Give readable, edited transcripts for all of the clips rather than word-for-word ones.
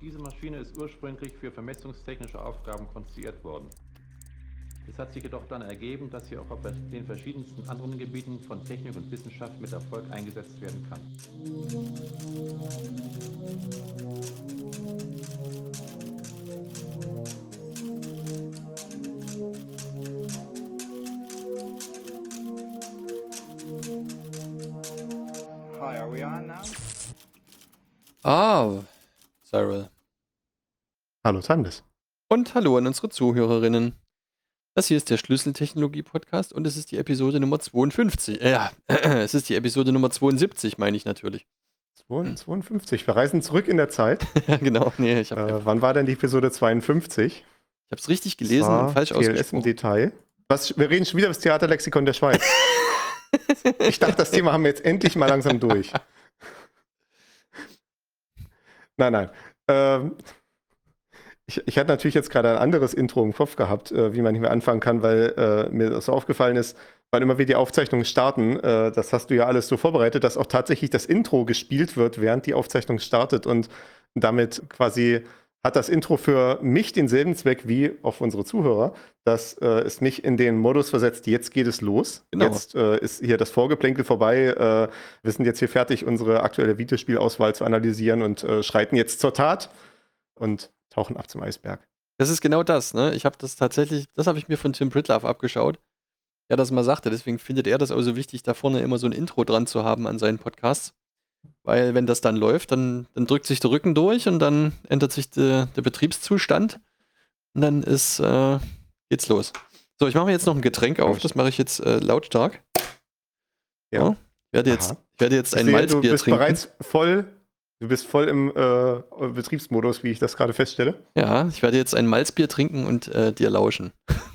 Diese Maschine ist ursprünglich für vermessungstechnische Aufgaben konstruiert worden. Es hat sich jedoch dann ergeben, dass sie auch auf den verschiedensten anderen Gebieten von Technik und Wissenschaft mit Erfolg eingesetzt werden kann. Hi, are we on now? Cyril. Hallo Timeless. Und hallo an unsere Zuhörerinnen. Das hier ist der Schlüsseltechnologie-Podcast und es ist die Episode Nummer 52. Es ist die Episode Nummer 72, meine ich natürlich. 52. Wir reisen zurück in der Zeit. Ja, genau. Nee, ich habe Wann war denn die Episode 52? es richtig gelesen und falsch TLS im ausgesprochen. Detail. Wir reden schon wieder über das Theaterlexikon der Schweiz. Ich dachte, das Thema haben wir jetzt endlich mal langsam durch. Nein. Ich hatte natürlich jetzt gerade ein anderes Intro im Kopf gehabt, wie man hier anfangen kann, weil mir das so aufgefallen ist, wann immer wir die Aufzeichnungen starten, das hast du ja alles so vorbereitet, dass auch tatsächlich das Intro gespielt wird, während die Aufzeichnung startet und damit quasi hat das Intro für mich denselben Zweck wie auf unsere Zuhörer, dass es mich in den Modus versetzt, jetzt geht es los. Genau. Jetzt ist hier das Vorgeplänkel vorbei. Wir sind jetzt hier fertig, unsere aktuelle Videospielauswahl zu analysieren und schreiten jetzt zur Tat und tauchen ab zum Eisberg. Das ist genau das, ne? Ich habe das habe ich mir von Tim Pritlove abgeschaut. Er das mal sagte, deswegen findet er das auch so wichtig, da vorne immer so ein Intro dran zu haben an seinen Podcasts. Weil wenn das dann läuft, dann drückt sich der Rücken durch und dann ändert sich der Betriebszustand und dann geht's los. So, ich mache mir jetzt noch ein Getränk auf, das mache ich jetzt lautstark. Ja. So, ich werde jetzt Ich ein sehe, Malzbier du bist trinken. bereits voll im Betriebsmodus, wie ich das gerade feststelle. Ja, ich werde jetzt ein Malzbier trinken und dir lauschen.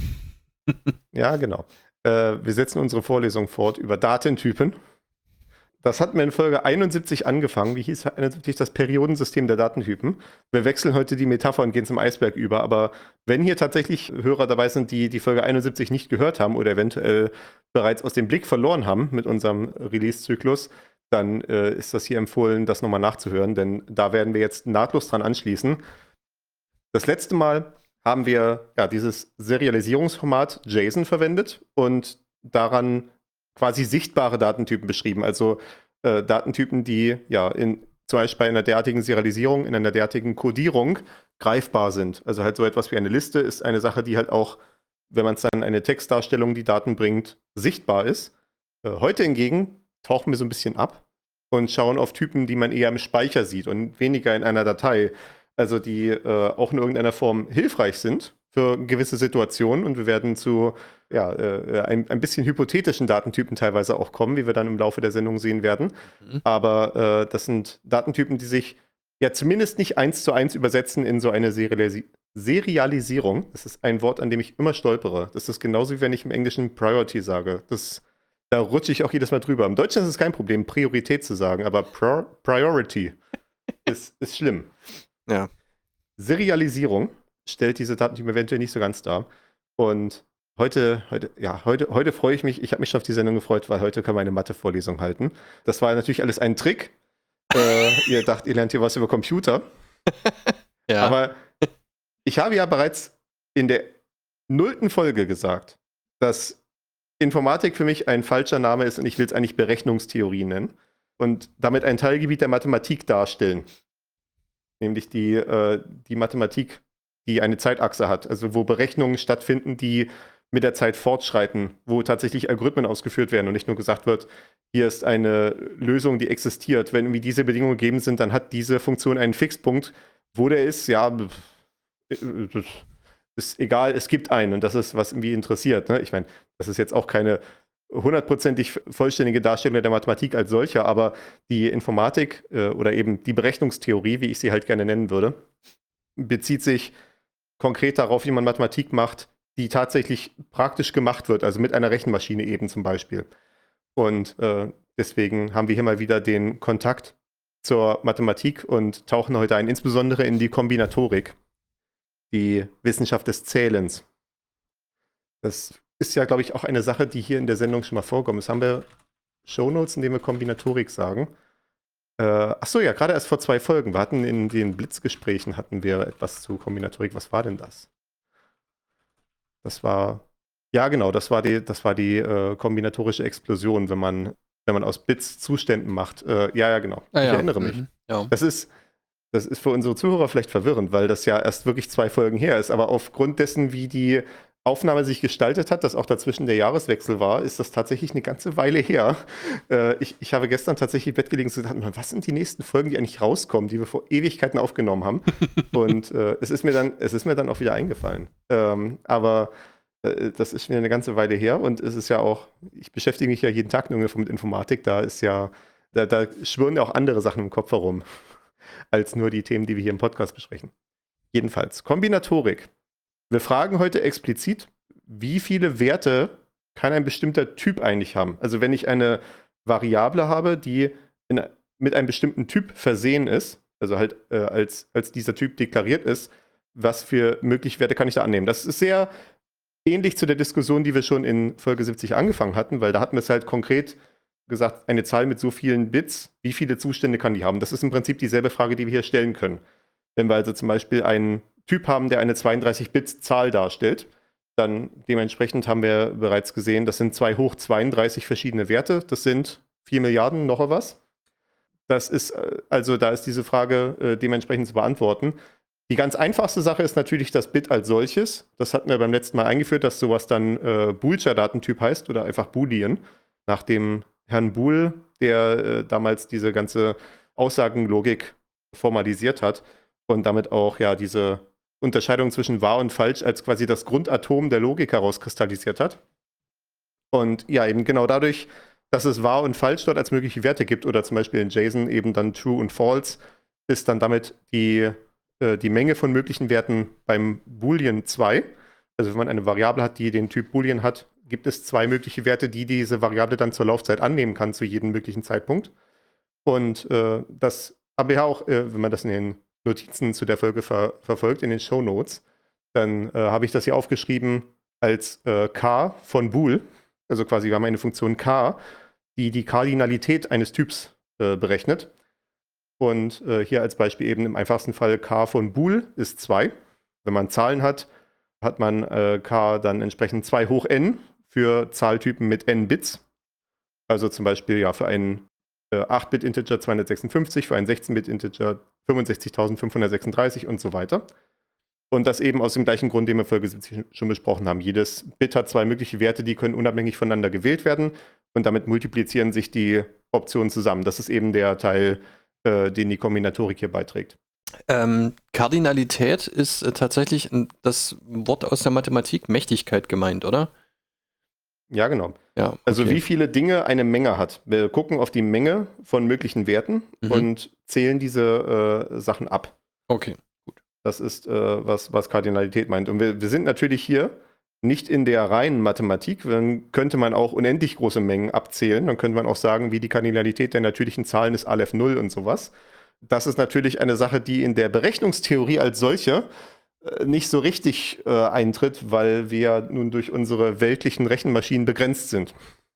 Ja, genau. Wir setzen unsere Vorlesung fort über Datentypen. Das hatten wir in Folge 71 angefangen. Wie hieß 71 das Periodensystem der Datentypen? Wir wechseln heute die Metapher und gehen zum Eisberg über. Aber wenn hier tatsächlich Hörer dabei sind, die Folge 71 nicht gehört haben oder eventuell bereits aus dem Blick verloren haben mit unserem Release-Zyklus, dann ist das hier empfohlen, das nochmal nachzuhören, denn da werden wir jetzt nahtlos dran anschließen. Das letzte Mal haben wir ja dieses Serialisierungsformat JSON verwendet und daran quasi sichtbare Datentypen beschrieben, also Datentypen, die ja zum Beispiel bei einer derartigen Serialisierung, in einer derartigen Codierung greifbar sind. Also halt so etwas wie eine Liste ist eine Sache, die halt auch, wenn man es dann in eine Textdarstellung die Daten bringt, sichtbar ist. Heute hingegen tauchen wir so ein bisschen ab und schauen auf Typen, die man eher im Speicher sieht und weniger in einer Datei. Also die auch in irgendeiner Form hilfreich sind für gewisse Situationen und wir werden zu ein bisschen hypothetischen Datentypen teilweise auch kommen, wie wir dann im Laufe der Sendung sehen werden. Aber das sind Datentypen, die sich ja zumindest nicht 1:1 übersetzen in so eine Serialisierung. Das ist ein Wort, an dem ich immer stolpere. Das ist genauso wie wenn ich im Englischen Priority sage. Da rutsche ich auch jedes Mal drüber. Im Deutschen ist es kein Problem, Priorität zu sagen, aber Priority ist schlimm. Ja. Serialisierung stellt diese Datentypen eventuell nicht so ganz dar. Und heute freue ich mich, ich habe mich schon auf die Sendung gefreut, weil heute können wir eine Mathe-Vorlesung halten. Das war natürlich alles ein Trick. Ihr dacht, ihr lernt hier was über Computer. Ja. Aber ich habe ja bereits in der 0. Folge gesagt, dass Informatik für mich ein falscher Name ist und ich will es eigentlich Berechnungstheorie nennen und damit ein Teilgebiet der Mathematik darstellen. Nämlich die Mathematik, die eine Zeitachse hat, also wo Berechnungen stattfinden, die mit der Zeit fortschreiten, wo tatsächlich Algorithmen ausgeführt werden und nicht nur gesagt wird, hier ist eine Lösung, die existiert. Wenn irgendwie diese Bedingungen gegeben sind, dann hat diese Funktion einen Fixpunkt. Wo der ist, ja, ist egal, es gibt einen und das ist, was irgendwie interessiert. Ne? Ich meine, das ist jetzt auch keine 100%ig vollständige Darstellung der Mathematik als solcher, aber die Informatik oder eben die Berechnungstheorie, wie ich sie halt gerne nennen würde, bezieht sich konkret darauf, wie man Mathematik macht, die tatsächlich praktisch gemacht wird, also mit einer Rechenmaschine eben zum Beispiel. Und deswegen haben wir hier mal wieder den Kontakt zur Mathematik und tauchen heute ein, insbesondere in die Kombinatorik, die Wissenschaft des Zählens. Das ist ja, glaube ich, auch eine Sache, die hier in der Sendung schon mal vorkommt. Das haben wir Shownotes, in denen wir Kombinatorik sagen. Achso, ja, gerade erst vor 2 Folgen. Wir hatten in den Blitzgesprächen hatten wir etwas zu Kombinatorik. Was war denn das? Das war, ja genau, das war die kombinatorische Explosion, wenn man aus Bits Zuständen macht. Ja, genau. Ah, Ich ja. erinnere mich. Ja. Das ist für unsere Zuhörer vielleicht verwirrend, weil das ja erst wirklich 2 Folgen her ist. Aber aufgrund dessen, wie die Aufnahme sich gestaltet hat, dass auch dazwischen der Jahreswechsel war, ist das tatsächlich eine ganze Weile her. Ich habe gestern tatsächlich im Bett gelegen und gedacht, was sind die nächsten Folgen, die eigentlich rauskommen, die wir vor Ewigkeiten aufgenommen haben? Und es ist mir dann auch wieder eingefallen. Aber das ist schon eine ganze Weile her und es ist ja auch, ich beschäftige mich ja jeden Tag nur mit Informatik, da schwirren ja auch andere Sachen im Kopf herum, als nur die Themen, die wir hier im Podcast besprechen. Jedenfalls, Kombinatorik. Wir fragen heute explizit, wie viele Werte kann ein bestimmter Typ eigentlich haben? Also wenn ich eine Variable habe, die mit einem bestimmten Typ versehen ist, also halt als dieser Typ deklariert ist, was für mögliche Werte kann ich da annehmen? Das ist sehr ähnlich zu der Diskussion, die wir schon in Folge 70 angefangen hatten, weil da hatten wir es halt konkret gesagt, eine Zahl mit so vielen Bits, wie viele Zustände kann die haben? Das ist im Prinzip dieselbe Frage, die wir hier stellen können. Wenn wir also zum Beispiel einen Typ haben, der eine 32-Bit-Zahl darstellt, dann dementsprechend haben wir bereits gesehen, das sind 2 hoch 32 verschiedene Werte, das sind 4 Milliarden noch was. Das ist, also da ist diese Frage dementsprechend zu beantworten. Die ganz einfachste Sache ist natürlich das Bit als solches. Das hatten wir beim letzten Mal eingeführt, dass sowas dann Boolscher Datentyp heißt oder einfach Boolean, nach dem Herrn Boole, der damals diese ganze Aussagenlogik formalisiert hat und damit auch ja diese Unterscheidung zwischen wahr und falsch als quasi das Grundatom der Logik herauskristallisiert hat. Und ja, eben genau dadurch, dass es wahr und falsch dort als mögliche Werte gibt oder zum Beispiel in JSON eben dann true und false, ist dann damit die Menge von möglichen Werten beim Boolean 2. Also wenn man eine Variable hat, die den Typ Boolean hat, gibt es 2 mögliche Werte, die diese Variable dann zur Laufzeit annehmen kann, zu jedem möglichen Zeitpunkt. Und das habe ich auch, wenn man das in den Notizen zu der Folge verfolgt, in den Shownotes, dann habe ich das hier aufgeschrieben als K von Boole. Also quasi, wir haben eine Funktion K, die Kardinalität eines Typs berechnet. Und hier als Beispiel eben im einfachsten Fall K von Boole ist 2. Wenn man Zahlen hat, hat man K dann entsprechend 2 hoch n für Zahltypen mit n Bits. Also zum Beispiel ja für einen 8-Bit-Integer 256, für einen 16-Bit-Integer 65.536 und so weiter. Und das eben aus dem gleichen Grund, den wir Folge 70 schon besprochen haben. Jedes Bit hat 2 mögliche Werte, die können unabhängig voneinander gewählt werden und damit multiplizieren sich die Optionen zusammen. Das ist eben der Teil, den die Kombinatorik hier beiträgt. Kardinalität ist tatsächlich das Wort aus der Mathematik Mächtigkeit gemeint, oder? Ja, genau. Ja, okay. Also wie viele Dinge eine Menge hat. Wir gucken auf die Menge von möglichen Werten und zählen diese Sachen ab. Okay, gut. Das ist, was Kardinalität meint. Und wir sind natürlich hier nicht in der reinen Mathematik. Dann könnte man auch unendlich große Mengen abzählen. Dann könnte man auch sagen, wie die Kardinalität der natürlichen Zahlen ist Aleph 0 und sowas. Das ist natürlich eine Sache, die in der Berechnungstheorie als solche nicht so richtig eintritt, weil wir nun durch unsere weltlichen Rechenmaschinen begrenzt sind.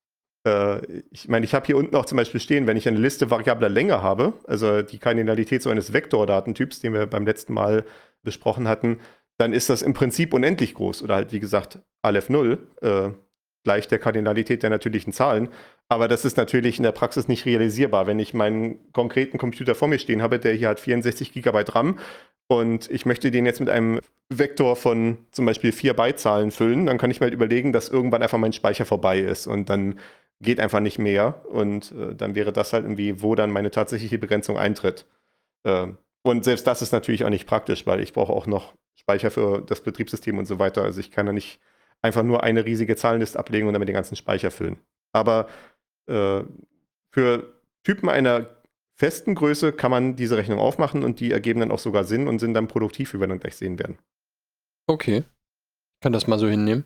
Ich meine, ich habe hier unten auch zum Beispiel stehen, wenn ich eine Liste variabler Länge habe, also die Kardinalität so eines Vektordatentyps, den wir beim letzten Mal besprochen hatten, dann ist das im Prinzip unendlich groß. Oder halt, wie gesagt, Aleph 0 gleich der Kardinalität der natürlichen Zahlen. Aber das ist natürlich in der Praxis nicht realisierbar. Wenn ich meinen konkreten Computer vor mir stehen habe, der hier hat 64 GB RAM und ich möchte den jetzt mit einem Vektor von zum Beispiel 4 Byte-Zahlen füllen, dann kann ich mir halt überlegen, dass irgendwann einfach mein Speicher vorbei ist und dann geht einfach nicht mehr und dann wäre das halt irgendwie, wo dann meine tatsächliche Begrenzung eintritt. Und selbst das ist natürlich auch nicht praktisch, weil ich brauche auch noch Speicher für das Betriebssystem und so weiter. Also ich kann ja nicht einfach nur eine riesige Zahlenliste ablegen und damit den ganzen Speicher füllen. Aber für Typen einer festen Größe kann man diese Rechnung aufmachen und die ergeben dann auch sogar Sinn und sind dann produktiv, wie wir dann gleich sehen werden. Okay. Ich kann das mal so hinnehmen.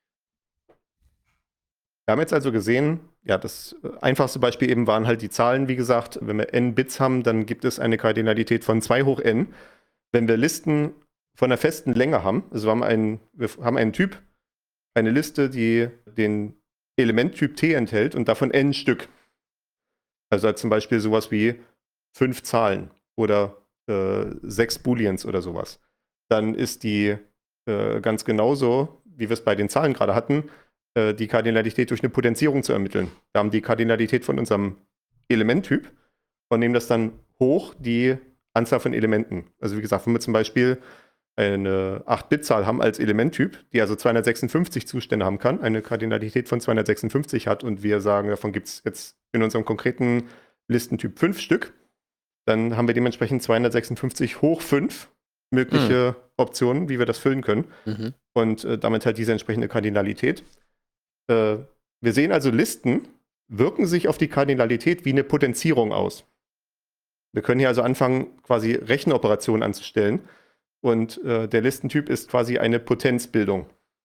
Wir haben jetzt also gesehen, ja, das einfachste Beispiel eben waren halt die Zahlen, wie gesagt. Wenn wir n Bits haben, dann gibt es eine Kardinalität von 2 hoch n. Wenn wir Listen von einer festen Länge haben, also wir haben einen Typ, eine Liste, die den Elementtyp T enthält und davon n Stück. Also zum Beispiel sowas wie 5 Zahlen oder 6 Booleans oder sowas, dann ist die ganz genauso, wie wir es bei den Zahlen gerade hatten, die Kardinalität durch eine Potenzierung zu ermitteln. Wir haben die Kardinalität von unserem Elementtyp und nehmen das dann hoch, die Anzahl von Elementen. Also wie gesagt, wenn wir zum Beispiel eine 8-Bit-Zahl haben als Elementtyp, die also 256 Zustände haben kann, eine Kardinalität von 256 hat und wir sagen, davon gibt es jetzt in unserem konkreten Listentyp 5 Stück, dann haben wir dementsprechend 256 hoch 5 mögliche Optionen, wie wir das füllen können. Und damit halt diese entsprechende Kardinalität. Wir sehen also, Listen wirken sich auf die Kardinalität wie eine Potenzierung aus. Wir können hier also anfangen, quasi Rechenoperationen anzustellen. Und der Listentyp ist quasi eine Potenzbildung.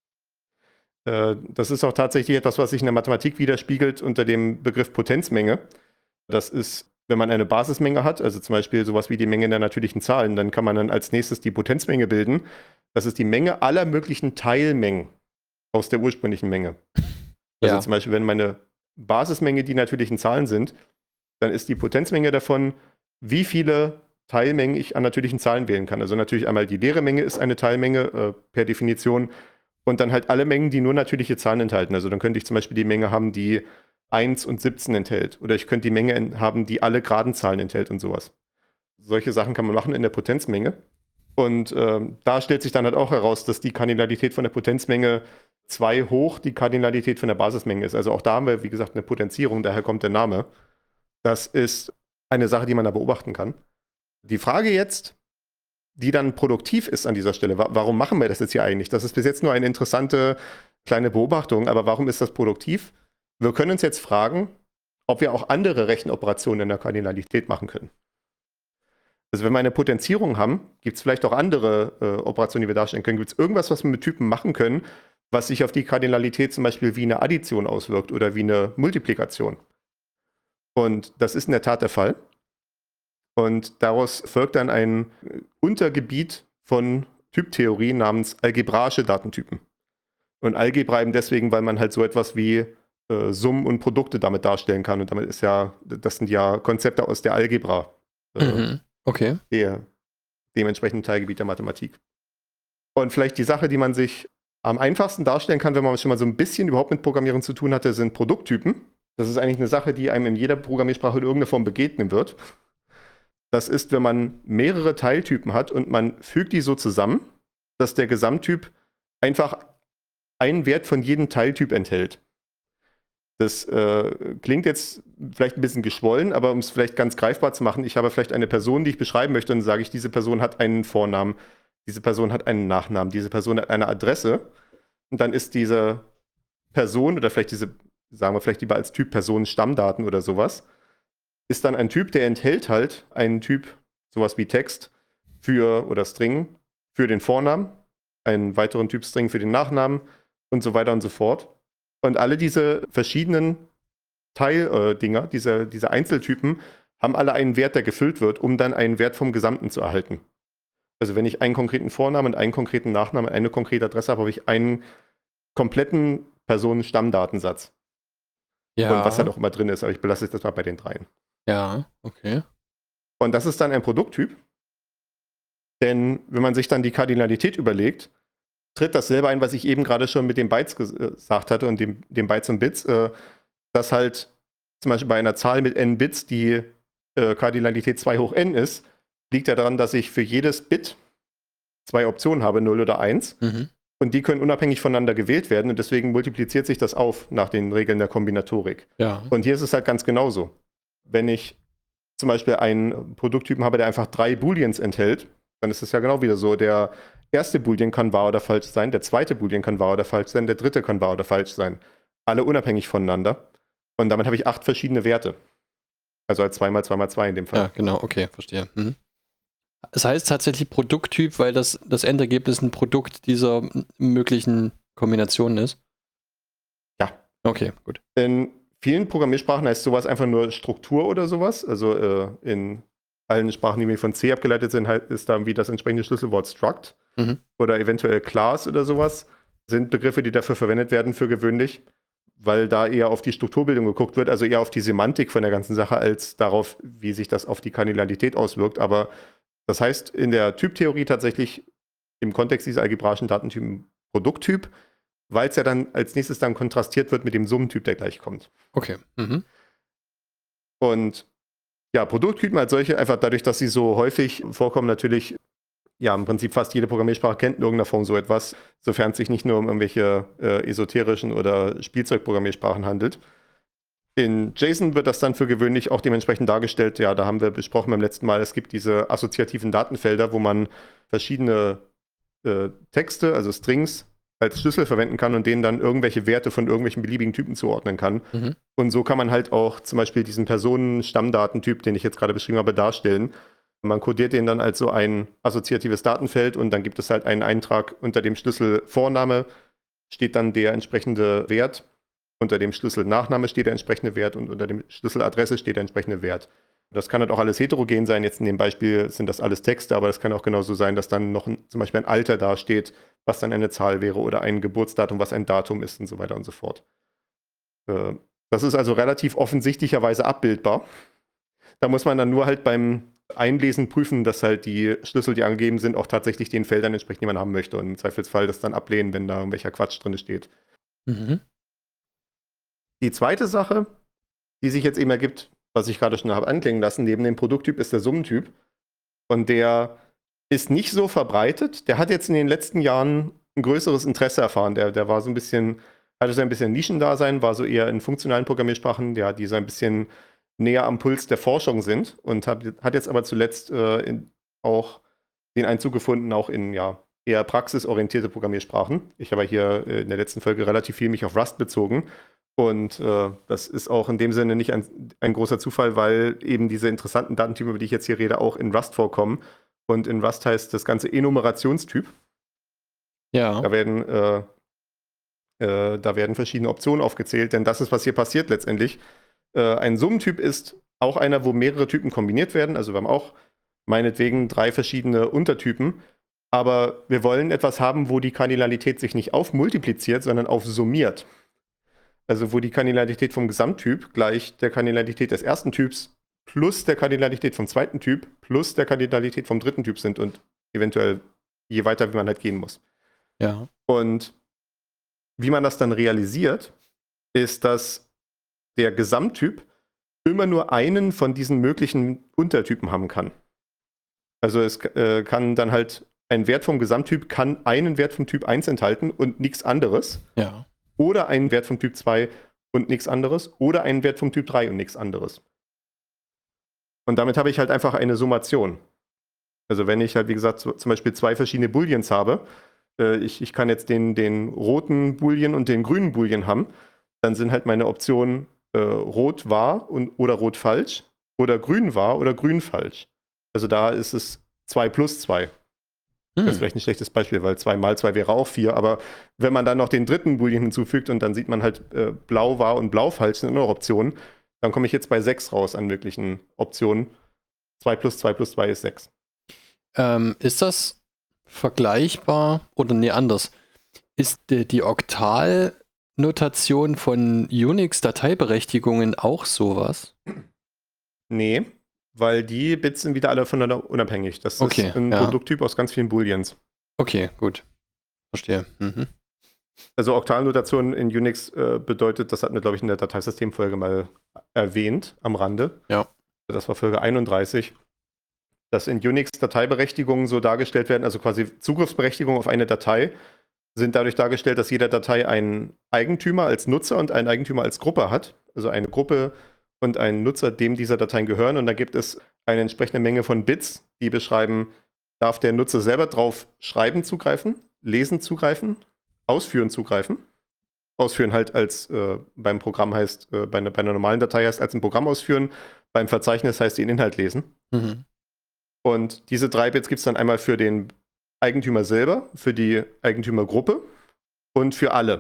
Das ist auch tatsächlich etwas, was sich in der Mathematik widerspiegelt unter dem Begriff Potenzmenge. Das ist, wenn man eine Basismenge hat, also zum Beispiel sowas wie die Menge der natürlichen Zahlen, dann kann man dann als nächstes die Potenzmenge bilden. Das ist die Menge aller möglichen Teilmengen aus der ursprünglichen Menge. Also zum Beispiel, wenn meine Basismenge die natürlichen Zahlen sind, dann ist die Potenzmenge davon, wie viele Teilmengen ich an natürlichen Zahlen wählen kann. Also natürlich einmal die leere Menge ist eine Teilmenge per Definition und dann halt alle Mengen, die nur natürliche Zahlen enthalten. Also dann könnte ich zum Beispiel die Menge haben, die 1 und 17 enthält. Oder ich könnte die Menge haben, die alle geraden Zahlen enthält und sowas. Solche Sachen kann man machen in der Potenzmenge. Und da stellt sich dann halt auch heraus, dass die Kardinalität von der Potenzmenge 2 hoch die Kardinalität von der Basismenge ist. Also auch da haben wir, wie gesagt, eine Potenzierung, daher kommt der Name. Das ist eine Sache, die man da beobachten kann. Die Frage jetzt, die dann produktiv ist an dieser Stelle, warum machen wir das jetzt hier eigentlich? Das ist bis jetzt nur eine interessante kleine Beobachtung, aber warum ist das produktiv? Wir können uns jetzt fragen, ob wir auch andere Rechenoperationen in der Kardinalität machen können. Also wenn wir eine Potenzierung haben, gibt es vielleicht auch andere Operationen, die wir darstellen können. Gibt es irgendwas, was wir mit Typen machen können, was sich auf die Kardinalität zum Beispiel wie eine Addition auswirkt oder wie eine Multiplikation? Und das ist in der Tat der Fall. Und daraus folgt dann ein Untergebiet von Typtheorie namens algebraische Datentypen. Und Algebra eben deswegen, weil man halt so etwas wie Summen und Produkte damit darstellen kann. Und damit ist das sind ja Konzepte aus der Algebra. Okay. Der dementsprechenden Teilgebiet der Mathematik. Und vielleicht die Sache, die man sich am einfachsten darstellen kann, wenn man schon mal so ein bisschen überhaupt mit Programmieren zu tun hatte, sind Produkttypen. Das ist eigentlich eine Sache, die einem in jeder Programmiersprache in irgendeiner Form begegnen wird. Das ist, wenn man mehrere Teiltypen hat und man fügt die so zusammen, dass der Gesamttyp einfach einen Wert von jedem Teiltyp enthält. Das klingt jetzt vielleicht ein bisschen geschwollen, aber um es vielleicht ganz greifbar zu machen, ich habe vielleicht eine Person, die ich beschreiben möchte, und dann sage ich, diese Person hat einen Vornamen, diese Person hat einen Nachnamen, diese Person hat eine Adresse. Und dann ist diese Person oder vielleicht sagen wir vielleicht lieber als Typ Personen Stammdaten oder sowas, ist dann ein Typ, der enthält halt einen Typ, sowas wie Text oder String für den Vornamen, einen weiteren Typ String für den Nachnamen und so weiter und so fort. Und alle diese verschiedenen Teildinger, diese Einzeltypen, haben alle einen Wert, der gefüllt wird, um dann einen Wert vom Gesamten zu erhalten. Also wenn ich einen konkreten Vornamen, einen konkreten Nachnamen, eine konkrete Adresse habe, habe ich einen kompletten Personenstammdatensatz. Ja. Und was halt auch immer drin ist, aber ich belasse das mal bei den 3. Ja, okay. Und das ist dann ein Produkttyp. Denn wenn man sich dann die Kardinalität überlegt, tritt dasselbe ein, was ich eben gerade schon mit den Bytes gesagt hatte und dem Bytes und Bits, dass halt zum Beispiel bei einer Zahl mit n Bits die Kardinalität 2 hoch n ist, liegt ja daran, dass ich für jedes Bit 2 Optionen habe, 0 oder 1. Und die können unabhängig voneinander gewählt werden und deswegen multipliziert sich das auf nach den Regeln der Kombinatorik. Ja. Und hier ist es halt ganz genauso. Wenn ich zum Beispiel einen Produkttypen habe, der einfach 3 Booleans enthält, dann ist es ja genau wieder so. Der erste Boolean kann wahr oder falsch sein, der zweite Boolean kann wahr oder falsch sein, der dritte kann wahr oder falsch sein. Alle unabhängig voneinander. Und damit habe ich 8 verschiedene Werte. Also als 2 mal 2 mal 2 in dem Fall. Ja, genau, okay, verstehe. Es heißt tatsächlich Produkttyp, weil das Endergebnis ein Produkt dieser möglichen Kombinationen ist? Ja. Okay, gut. In vielen Programmiersprachen heißt sowas einfach nur Struktur oder sowas. Also in allen Sprachen, die mir von C abgeleitet sind, ist da wie das entsprechende Schlüsselwort Struct oder eventuell Class oder sowas. Sind Begriffe, die dafür verwendet werden für gewöhnlich. weil da eher auf die Strukturbildung geguckt wird, also eher auf die Semantik von der ganzen Sache, als darauf, wie sich das auf die Kardinalität auswirkt. Aber das heißt in der Typtheorie tatsächlich im Kontext dieser algebraischen Datentypen Produkttyp, weil es ja dann als nächstes dann kontrastiert wird mit dem Summentyp, der gleich kommt. Okay. Mhm. Und ja, Produkttypen als solche, einfach dadurch, dass sie so häufig vorkommen, natürlich, ja, im Prinzip fast jede Programmiersprache kennt in irgendeiner Form so etwas, sofern es sich nicht nur um irgendwelche esoterischen oder Spielzeugprogrammiersprachen handelt. In JSON wird das dann für gewöhnlich auch dementsprechend dargestellt. Ja, da haben wir besprochen beim letzten Mal, es gibt diese assoziativen Datenfelder, wo man verschiedene Texte, also Strings, als Schlüssel verwenden kann und denen dann irgendwelche Werte von irgendwelchen beliebigen Typen zuordnen kann. Mhm. Und so kann man halt auch zum Beispiel diesen Personenstammdatentyp, den ich jetzt gerade beschrieben habe, darstellen. Man kodiert den dann als so ein assoziatives Datenfeld und dann gibt es halt einen Eintrag unter dem Schlüssel Vorname, steht dann der entsprechende Wert. Unter dem Schlüssel Nachname steht der entsprechende Wert und unter dem Schlüssel Adresse steht der entsprechende Wert. Das kann halt auch alles heterogen sein. Jetzt in dem Beispiel sind das alles Texte, aber das kann auch genauso sein, dass dann noch zum Beispiel ein Alter dasteht, was dann eine Zahl wäre oder ein Geburtsdatum, was ein Datum ist und so weiter und so fort. Das ist also relativ offensichtlicherweise abbildbar. Da muss man dann nur halt beim Einlesen prüfen, dass halt die Schlüssel, die angegeben sind, auch tatsächlich den Feldern entsprechen, die man haben möchte und im Zweifelsfall das dann ablehnen, wenn da irgendwelcher Quatsch drin steht. Mhm. Die zweite Sache, die sich jetzt eben ergibt, was ich gerade schon habe anklingen lassen, neben dem Produkttyp ist der Summentyp. Und der ist nicht so verbreitet. Der hat jetzt in den letzten Jahren ein größeres Interesse erfahren. Der war so ein bisschen, hatte so ein bisschen Nischendasein, war so eher in funktionalen Programmiersprachen, die so ein bisschen näher am Puls der Forschung sind und hat jetzt aber zuletzt auch den Einzug gefunden, auch in eher praxisorientierte Programmiersprachen. Ich habe hier in der letzten Folge relativ viel mich auf Rust bezogen. Und das ist auch in dem Sinne nicht ein großer Zufall, weil eben diese interessanten Datentypen, über die ich jetzt hier rede, auch in Rust vorkommen. Und in Rust heißt das Ganze Enumerationstyp. Ja. Da werden verschiedene Optionen aufgezählt, denn das ist, was hier passiert letztendlich. Ein Summentyp ist auch einer, wo mehrere Typen kombiniert werden. Also wir haben auch meinetwegen 3 verschiedene Untertypen. Aber wir wollen etwas haben, wo die Kardinalität sich nicht aufmultipliziert, sondern aufsummiert. Also wo die Kardinalität vom Gesamttyp gleich der Kardinalität des ersten Typs plus der Kardinalität vom zweiten Typ plus der Kardinalität vom dritten Typ sind und eventuell je weiter, wie man halt gehen muss. Ja. Und wie man das dann realisiert, ist, dass der Gesamttyp immer nur einen von diesen möglichen Untertypen haben kann. Also es kann dann halt ein Wert vom Gesamttyp kann einen Wert vom Typ 1 enthalten und nichts anderes. Ja. Oder einen Wert vom Typ 2 und nichts anderes. Oder einen Wert vom Typ 3 und nichts anderes. Und damit habe ich halt einfach eine Summation. Also wenn ich halt, wie gesagt, zum Beispiel 2 verschiedene Booleans habe, ich kann jetzt den roten Boolean und den grünen Boolean haben, dann sind halt meine Optionen rot wahr oder rot falsch oder grün wahr oder grün falsch. Also da ist es 2 plus 2. Das ist vielleicht ein schlechtes Beispiel, weil 2 mal 2 wäre auch 4, aber wenn man dann noch den dritten Boolean hinzufügt und dann sieht man halt blau wahr und blau falsch sind noch Optionen, dann komme ich jetzt bei 6 raus an möglichen Optionen. 2 plus 2 plus 2 ist 6. Ist das vergleichbar oder nee, anders? Ist die Oktal-Notation von Unix-Dateiberechtigungen auch sowas? Nee, weil die Bits sind wieder alle voneinander unabhängig. Das Okay, ist ein ja. Produkttyp aus ganz vielen Booleans. Okay, gut. Verstehe. Mhm. Also Oktalnotation in Unix bedeutet, das hatten wir, glaube ich, in der Dateisystemfolge mal erwähnt, am Rande. Ja. Das war Folge 31. Dass in Unix Dateiberechtigungen so dargestellt werden, also quasi Zugriffsberechtigungen auf eine Datei, sind dadurch dargestellt, dass jeder Datei einen Eigentümer als Nutzer und einen Eigentümer als Gruppe hat. Also eine Gruppe und ein Nutzer, dem dieser Dateien gehören. Und da gibt es eine entsprechende Menge von Bits, die beschreiben, darf der Nutzer selber drauf schreiben zugreifen, lesen zugreifen, ausführen zugreifen. Ausführen halt als beim Programm heißt, bei einer normalen Datei heißt als ein Programm ausführen, beim Verzeichnis heißt den Inhalt lesen. Mhm. Und diese 3 Bits gibt es dann einmal für den Eigentümer selber, für die Eigentümergruppe und für alle.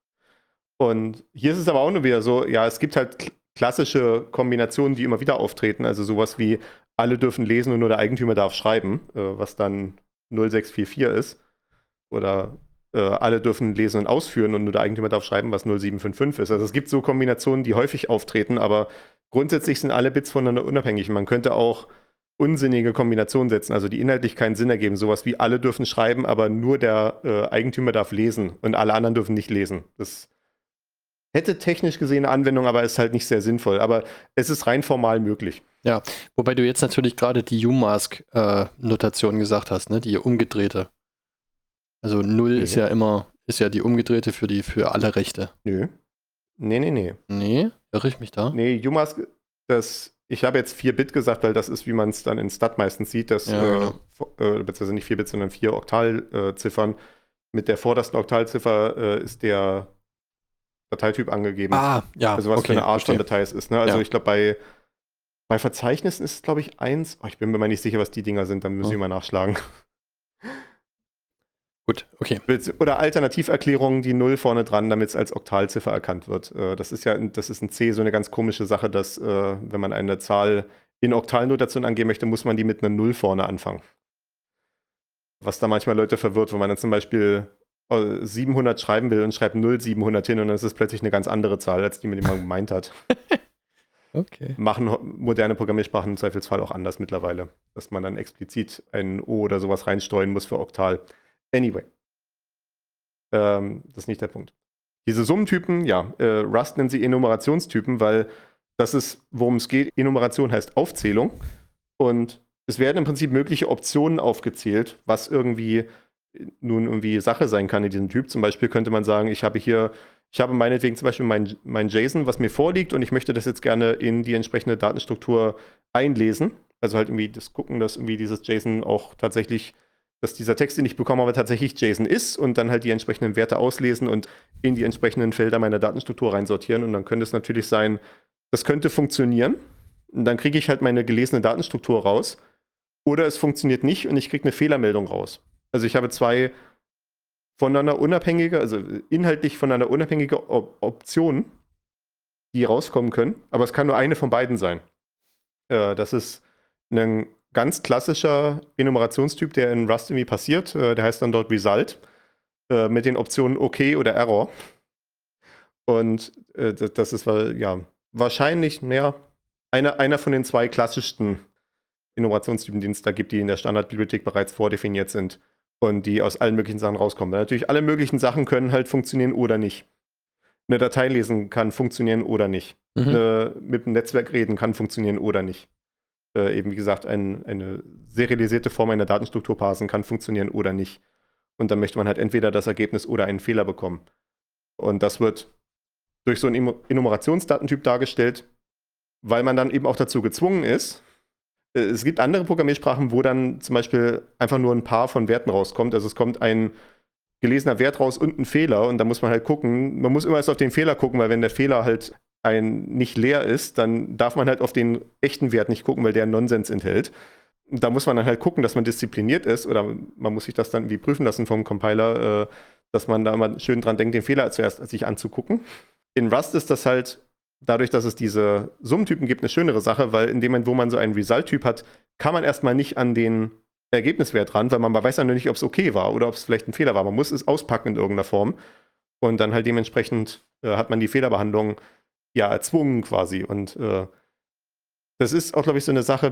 Und hier ist es aber auch nur wieder so, ja, es gibt halt klassische Kombinationen, die immer wieder auftreten, also sowas wie alle dürfen lesen und nur der Eigentümer darf schreiben, was dann 0644 ist. Oder alle dürfen lesen und ausführen und nur der Eigentümer darf schreiben, was 0755 ist. Also es gibt so Kombinationen, die häufig auftreten, aber grundsätzlich sind alle Bits voneinander unabhängig. Man könnte auch unsinnige Kombinationen setzen, also die inhaltlich keinen Sinn ergeben. Sowas wie alle dürfen schreiben, aber nur der Eigentümer darf lesen und alle anderen dürfen nicht lesen. Das hätte technisch gesehen eine Anwendung, aber ist halt nicht sehr sinnvoll. Aber es ist rein formal möglich. Ja, wobei du jetzt natürlich gerade die UMask-Notation gesagt hast, ne? Die umgedrehte. Also 0 ist ja die umgedrehte für alle Rechte. Nö. Nee. Nee, irre ich mich da? Nee, UMask, ich habe jetzt 4-Bit gesagt, weil das ist, wie man es dann in Stat meistens sieht, beziehungsweise nicht 4-Bit, sondern 4 Oktalziffern. Mit der vordersten Oktalziffer ist der Dateityp angegeben. Ah, ja. Also was für eine Art von Datei es ist. Ne? Also Ja. ich glaube, bei Verzeichnissen ist es, glaube ich, 1. Ich bin mir mal nicht sicher, was die Dinger sind, dann müssen wir mal nachschlagen. Gut, okay. Oder Alternativerklärungen, die 0 vorne dran, damit es als Oktalziffer erkannt wird. Das ist in C so eine ganz komische Sache, dass wenn man eine Zahl in Oktalnotation angeben möchte, muss man die mit einer 0 vorne anfangen. Was da manchmal Leute verwirrt, wenn man dann zum Beispiel 700 schreiben will und schreibt 0700 hin und dann ist es plötzlich eine ganz andere Zahl, als die, mit der man gemeint hat. Okay. Machen moderne Programmiersprachen im Zweifelsfall auch anders mittlerweile, dass man dann explizit ein O oder sowas reinstreuen muss für Oktal. Anyway. Das ist nicht der Punkt. Diese Summentypen, Rust nennt sie Enumerationstypen, weil das ist, worum es geht. Enumeration heißt Aufzählung und es werden im Prinzip mögliche Optionen aufgezählt, was irgendwie Sache sein kann in diesem Typ. Zum Beispiel könnte man sagen, ich habe meinetwegen zum Beispiel mein JSON, was mir vorliegt und ich möchte das jetzt gerne in die entsprechende Datenstruktur einlesen. Also halt irgendwie das gucken, dass irgendwie dieses JSON auch tatsächlich, dass dieser Text, den ich bekomme, aber tatsächlich JSON ist und dann halt die entsprechenden Werte auslesen und in die entsprechenden Felder meiner Datenstruktur reinsortieren. Und dann könnte es natürlich sein, das könnte funktionieren. Und dann kriege ich halt meine gelesene Datenstruktur raus. Oder es funktioniert nicht und ich kriege eine Fehlermeldung raus. Also ich habe 2 voneinander unabhängige, also inhaltlich voneinander unabhängige Optionen, die rauskommen können. Aber es kann nur eine von beiden sein. Das ist ein ganz klassischer Enumerationstyp, der in Rust irgendwie passiert. Der heißt dann dort Result mit den Optionen OK oder Error. Und das ist wahrscheinlich einer von den 2 klassischsten Enumerationstypen, die es da gibt, die in der Standardbibliothek bereits vordefiniert sind und die aus allen möglichen Sachen rauskommen. Weil natürlich alle möglichen Sachen können halt funktionieren oder nicht. Eine Datei lesen kann funktionieren oder nicht. Mit dem Netzwerk reden kann funktionieren oder nicht. Eben wie gesagt, eine serialisierte Form einer Datenstruktur parsen kann funktionieren oder nicht. Und dann möchte man halt entweder das Ergebnis oder einen Fehler bekommen. Und das wird durch so einen Enumerationsdatentyp dargestellt, weil man dann eben auch dazu gezwungen ist. Es gibt andere Programmiersprachen, wo dann zum Beispiel einfach nur ein Paar von Werten rauskommt. Also es kommt ein gelesener Wert raus und ein Fehler und da muss man halt gucken. Man muss immer erst auf den Fehler gucken, weil wenn der Fehler halt nicht leer ist, dann darf man halt auf den echten Wert nicht gucken, weil der Nonsens enthält. Da muss man dann halt gucken, dass man diszipliniert ist oder man muss sich das dann irgendwie prüfen lassen vom Compiler, dass man da mal schön dran denkt, den Fehler zuerst sich anzugucken. In Rust ist das halt dadurch, dass es diese Summentypen gibt, eine schönere Sache, weil in dem Moment, wo man so einen Result-Typ hat, kann man erstmal nicht an den Ergebniswert ran, weil man weiß ja nur nicht, ob es okay war oder ob es vielleicht ein Fehler war. Man muss es auspacken in irgendeiner Form und dann halt dementsprechend hat man die Fehlerbehandlung erzwungen quasi. Und das ist auch, glaube ich, so eine Sache,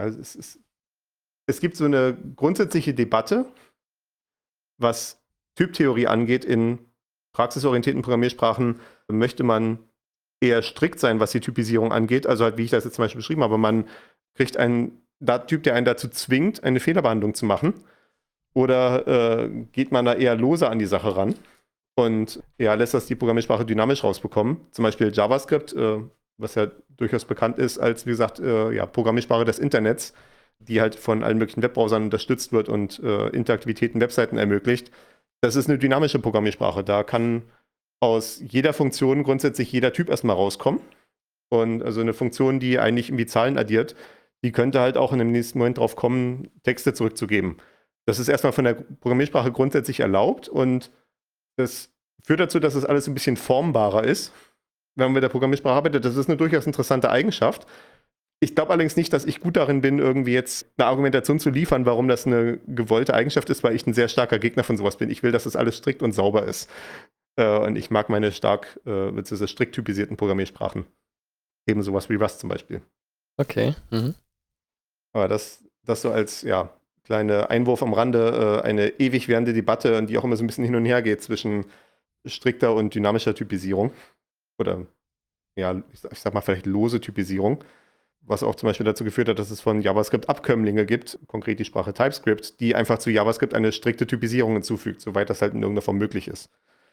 es gibt so eine grundsätzliche Debatte, was Typtheorie angeht. In praxisorientierten Programmiersprachen möchte man eher strikt sein, was die Typisierung angeht. Also halt, wie ich das jetzt zum Beispiel beschrieben habe, man kriegt einen Datentyp, der einen dazu zwingt, eine Fehlerbehandlung zu machen. Oder geht man da eher lose an die Sache ran und lässt das die Programmiersprache dynamisch rausbekommen. Zum Beispiel JavaScript, was ja durchaus bekannt ist als, wie gesagt, Programmiersprache des Internets, die halt von allen möglichen Webbrowsern unterstützt wird und Interaktivitäten Webseiten ermöglicht. Das ist eine dynamische Programmiersprache. Da kann aus jeder Funktion grundsätzlich jeder Typ erstmal rauskommen. Und also eine Funktion, die eigentlich irgendwie Zahlen addiert, die könnte halt auch in dem nächsten Moment drauf kommen, Texte zurückzugeben. Das ist erstmal von der Programmiersprache grundsätzlich erlaubt und das führt dazu, dass es alles ein bisschen formbarer ist, wenn man mit der Programmiersprache arbeitet. Das ist eine durchaus interessante Eigenschaft. Ich glaube allerdings nicht, dass ich gut darin bin, irgendwie jetzt eine Argumentation zu liefern, warum das eine gewollte Eigenschaft ist, weil ich ein sehr starker Gegner von sowas bin. Ich will, dass das alles strikt und sauber ist. Und ich mag meine beziehungsweise strikt typisierten Programmiersprachen. Eben sowas wie Rust zum Beispiel. Okay. Mhm. Aber das so als, ja, kleiner Einwurf am Rande, eine ewig währende Debatte, die auch immer so ein bisschen hin und her geht zwischen strikter und dynamischer Typisierung. Oder, ja, ich sag mal vielleicht lose Typisierung. Was auch zum Beispiel dazu geführt hat, dass es von JavaScript Abkömmlinge gibt, konkret die Sprache TypeScript, die einfach zu JavaScript eine strikte Typisierung hinzufügt, soweit das halt in irgendeiner Form möglich ist.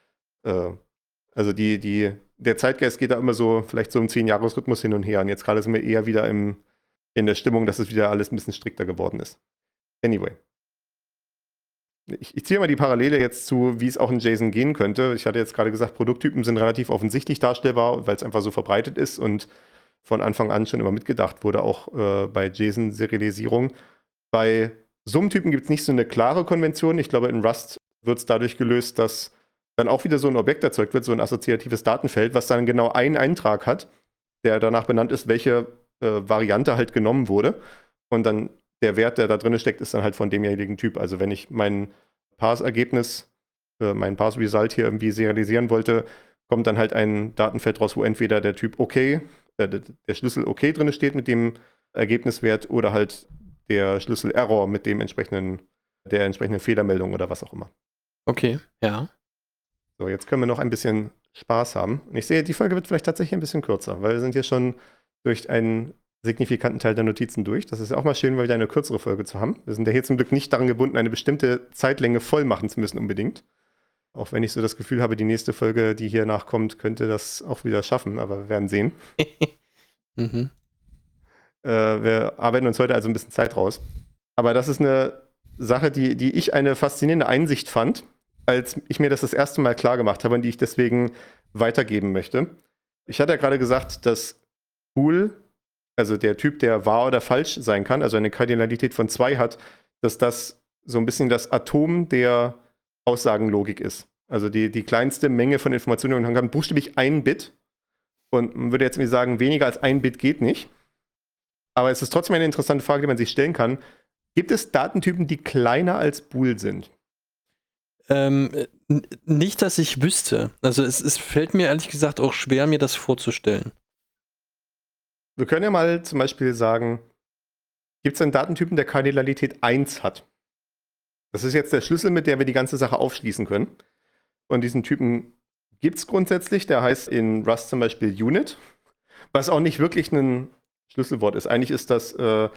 Also der Zeitgeist geht da immer so, vielleicht so im 10-Jahres-Rhythmus hin und her. Und jetzt gerade sind wir eher wieder in der Stimmung, dass es wieder alles ein bisschen strikter geworden ist. Anyway. Ich ziehe mal die Parallele jetzt zu, wie es auch in JSON gehen könnte. Ich hatte jetzt gerade gesagt, Produkttypen sind relativ offensichtlich darstellbar, weil es einfach so verbreitet ist und von Anfang an schon immer mitgedacht wurde, auch bei JSON-Serialisierung. Bei Summentypen gibt es nicht so eine klare Konvention. Ich glaube, in Rust wird es dadurch gelöst, dass dann auch wieder so ein Objekt erzeugt wird, so ein assoziatives Datenfeld, was dann genau einen Eintrag hat, der danach benannt ist, welche Variante halt genommen wurde. Und dann der Wert, der da drin steckt, ist dann halt von demjenigen Typ. Also wenn ich mein Parse-Ergebnis, mein Parse-Result hier irgendwie serialisieren wollte, kommt dann halt ein Datenfeld raus, wo entweder der Typ OK, der Schlüssel OK drin steht mit dem Ergebniswert oder halt der Schlüssel Error mit der entsprechenden Fehlermeldung oder was auch immer. Okay, ja. So, jetzt können wir noch ein bisschen Spaß haben. Und ich sehe, die Folge wird vielleicht tatsächlich ein bisschen kürzer, weil wir sind hier schon durch einen signifikanten Teil der Notizen durch. Das ist ja auch mal schön, mal wieder eine kürzere Folge zu haben. Wir sind ja hier zum Glück nicht daran gebunden, eine bestimmte Zeitlänge voll machen zu müssen unbedingt. Auch wenn ich so das Gefühl habe, die nächste Folge, die hier nachkommt, könnte das auch wieder schaffen, aber wir werden sehen. Mhm. Wir arbeiten uns heute also ein bisschen Zeit raus. Aber das ist eine Sache, die ich eine faszinierende Einsicht fand, als ich mir das erste Mal klar gemacht habe und die ich deswegen weitergeben möchte. Ich hatte ja gerade gesagt, dass Bool, also der Typ, der wahr oder falsch sein kann, also eine Kardinalität von 2 hat, dass das so ein bisschen das Atom der Aussagenlogik ist. Also die kleinste Menge von Informationen man kann buchstäblich 1 Bit. Und man würde jetzt mir sagen, weniger als 1 Bit geht nicht. Aber es ist trotzdem eine interessante Frage, die man sich stellen kann. Gibt es Datentypen, die kleiner als Bool sind? Nicht, dass ich wüsste. Also es fällt mir ehrlich gesagt auch schwer, mir das vorzustellen. Wir können ja mal zum Beispiel sagen, gibt es einen Datentypen, der Kardinalität 1 hat? Das ist jetzt der Schlüssel, mit dem wir die ganze Sache aufschließen können. Und diesen Typen gibt es grundsätzlich. Der heißt in Rust zum Beispiel Unit, was auch nicht wirklich ein Schlüsselwort ist. Eigentlich ist das,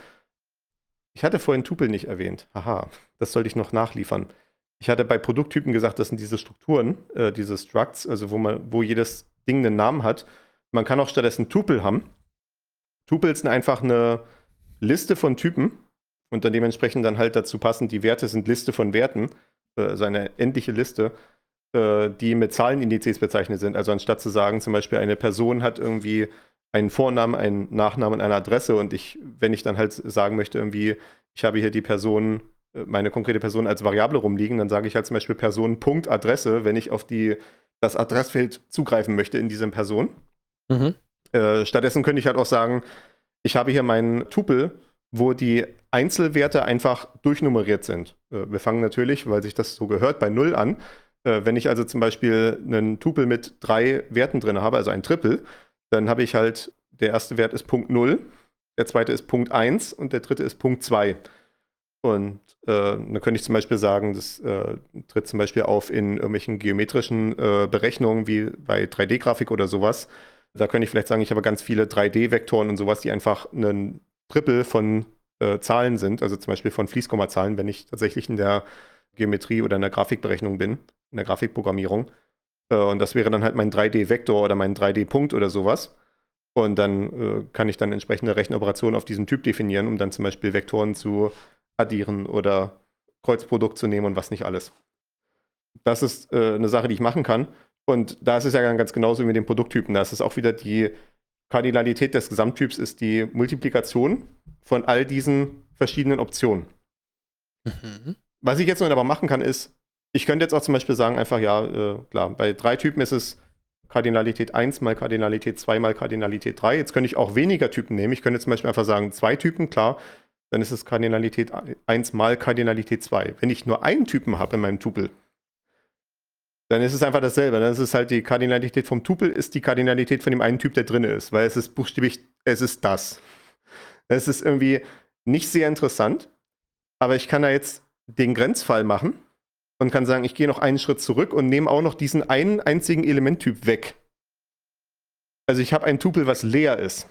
ich hatte vorhin Tupel nicht erwähnt. Haha, das sollte ich noch nachliefern. Ich hatte bei Produkttypen gesagt, das sind diese Strukturen, diese Structs, also wo jedes Ding einen Namen hat. Man kann auch stattdessen Tupel haben. Tupels sind einfach eine Liste von Typen und dann dementsprechend dann halt dazu passend, die Werte sind Liste von Werten, also eine endliche Liste, die mit Zahlenindizes bezeichnet sind. Also anstatt zu sagen, zum Beispiel eine Person hat irgendwie einen Vornamen, einen Nachnamen und eine Adresse und wenn ich dann halt sagen möchte, irgendwie, ich habe hier die Person, meine konkrete Person als Variable rumliegen, dann sage ich halt zum Beispiel Person.Adresse, wenn ich auf das Adressfeld zugreifen möchte in diese Person. Mhm. Stattdessen könnte ich halt auch sagen, ich habe hier meinen Tupel, wo die Einzelwerte einfach durchnummeriert sind. Wir fangen natürlich, weil sich das so gehört, bei 0 an. Wenn ich also zum Beispiel einen Tupel mit 3 Werten drin habe, also ein Triple, dann habe ich halt, der erste Wert ist Punkt 0, der zweite ist Punkt 1 und der dritte ist Punkt 2. Und dann könnte ich zum Beispiel sagen, das tritt zum Beispiel auf in irgendwelchen geometrischen Berechnungen wie bei 3D-Grafik oder sowas. Da könnte ich vielleicht sagen, ich habe ganz viele 3D-Vektoren und sowas, die einfach ein Triple von Zahlen sind, also zum Beispiel von Fließkommazahlen, wenn ich tatsächlich in der Geometrie oder in der Grafikberechnung bin, in der Grafikprogrammierung. Und das wäre dann halt mein 3D-Vektor oder mein 3D-Punkt oder sowas. Und dann kann ich dann entsprechende Rechenoperationen auf diesen Typ definieren, um dann zum Beispiel Vektoren zu addieren oder Kreuzprodukt zu nehmen und was nicht alles. Das ist eine Sache, die ich machen kann. Und da ist es ja ganz genauso wie mit den Produkttypen. Da ist es auch wieder die Kardinalität des Gesamttyps ist die Multiplikation von all diesen verschiedenen Optionen. Mhm. Was ich jetzt noch aber machen kann, ist, ich könnte jetzt auch zum Beispiel sagen, einfach, ja, klar, bei 3 Typen ist es Kardinalität 1 mal Kardinalität 2 mal Kardinalität 3. Jetzt könnte ich auch weniger Typen nehmen. Ich könnte jetzt zum Beispiel einfach sagen, 2 Typen, klar, dann ist es Kardinalität 1 mal Kardinalität 2. Wenn ich nur einen Typen habe in meinem Tupel, dann ist es einfach dasselbe. Dann ist es halt die Kardinalität vom Tupel ist die Kardinalität von dem einen Typ, der drin ist, weil es ist buchstäblich, es ist das. Es ist irgendwie nicht sehr interessant, aber ich kann da jetzt den Grenzfall machen und kann sagen, ich gehe noch einen Schritt zurück und nehme auch noch diesen einen einzigen Elementtyp weg. Also ich habe ein Tupel, was leer ist.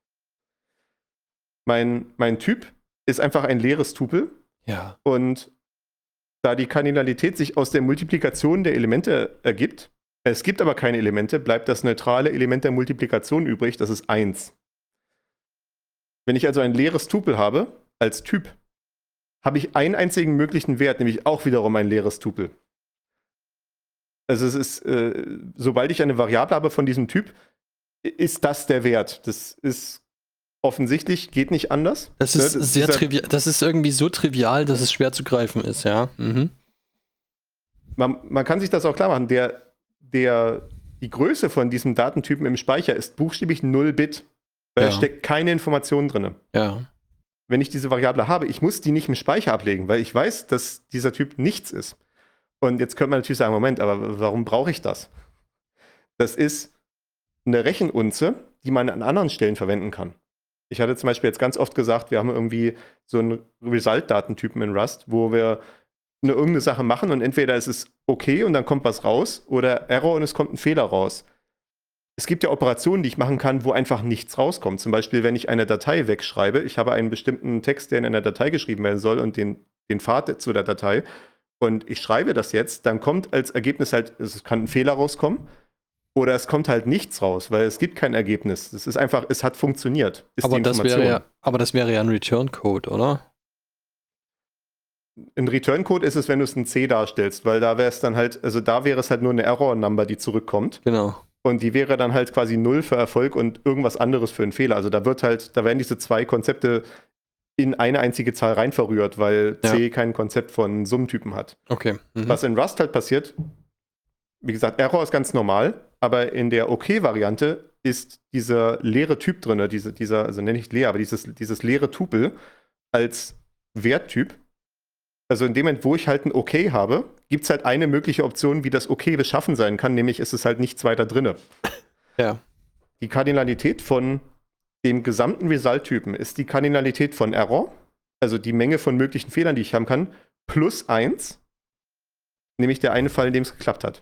Mein Typ ist einfach ein leeres Tupel. Ja. Und da die Kardinalität sich aus der Multiplikation der Elemente ergibt, es gibt aber keine Elemente, bleibt das neutrale Element der Multiplikation übrig, das ist 1. Wenn ich also ein leeres Tupel habe, als Typ, habe ich einen einzigen möglichen Wert, nämlich auch wiederum ein leeres Tupel. Also es ist, sobald ich eine Variable habe von diesem Typ, ist das der Wert. Das ist offensichtlich, geht nicht anders. Das ist sehr trivial. Das ist irgendwie so trivial, dass es schwer zu greifen ist, ja. Mhm. Man kann sich das auch klar machen. Die Größe von diesem Datentypen im Speicher ist buchstäblich 0 Bit. Weil da steckt keine Information drin. Ja. Wenn ich diese Variable habe, ich muss die nicht im Speicher ablegen, weil ich weiß, dass dieser Typ nichts ist. Und jetzt könnte man natürlich sagen, Moment, aber warum brauche ich das? Das ist eine Rechenunze, die man an anderen Stellen verwenden kann. Ich hatte zum Beispiel jetzt ganz oft gesagt, wir haben irgendwie so einen Result-Datentypen in Rust, wo wir irgendeine Sache machen und entweder ist es okay und dann kommt was raus oder Error und es kommt ein Fehler raus. Es gibt ja Operationen, die ich machen kann, wo einfach nichts rauskommt. Zum Beispiel, wenn ich eine Datei wegschreibe, ich habe einen bestimmten Text, der in einer Datei geschrieben werden soll und den Pfad zu der Datei und ich schreibe das jetzt, dann kommt als Ergebnis halt, es kann ein Fehler rauskommen. Oder es kommt halt nichts raus, weil es gibt kein Ergebnis. Es ist einfach, es hat funktioniert. Aber das wäre ja ein Return-Code, oder? Ein Return-Code ist es, wenn du es in C darstellst, weil da wäre es dann halt, also da wäre es halt nur eine Error-Number, die zurückkommt. Genau. Und die wäre dann halt quasi 0 für Erfolg und irgendwas anderes für einen Fehler. Also da werden diese zwei Konzepte in eine einzige Zahl rein verrührt, weil C kein Konzept von Summentypen hat. Okay. Mhm. Was in Rust halt passiert, wie gesagt, Error ist ganz normal, aber in der OK-Variante ist dieser leere Typ drin, also nenne ich leer, aber dieses leere Tupel als Werttyp. Also in dem Moment, wo ich halt ein OK habe, gibt es halt eine mögliche Option, wie das OK beschaffen sein kann, nämlich ist es halt nichts weiter drin. Ja. Die Kardinalität von dem gesamten Result-Typen ist die Kardinalität von Error, also die Menge von möglichen Fehlern, die ich haben kann, plus 1, nämlich der eine Fall, in dem es geklappt hat.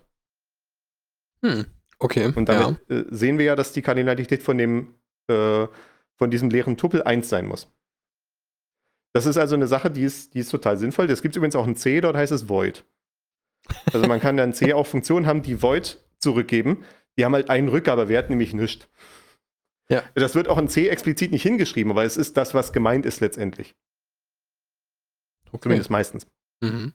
Okay. Und damit sehen wir ja, dass die Kardinalität von diesem leeren Tupel 1 sein muss. Das ist also eine Sache, die ist total sinnvoll. Das gibt es übrigens auch in C, dort heißt es Void. Also man kann dann in C auch Funktionen haben, die Void zurückgeben. Die haben halt einen Rückgabewert, nämlich nichts. Ja. Das wird auch in C explizit nicht hingeschrieben, aber es ist das, was gemeint ist letztendlich. Okay. Zumindest meistens. Mhm.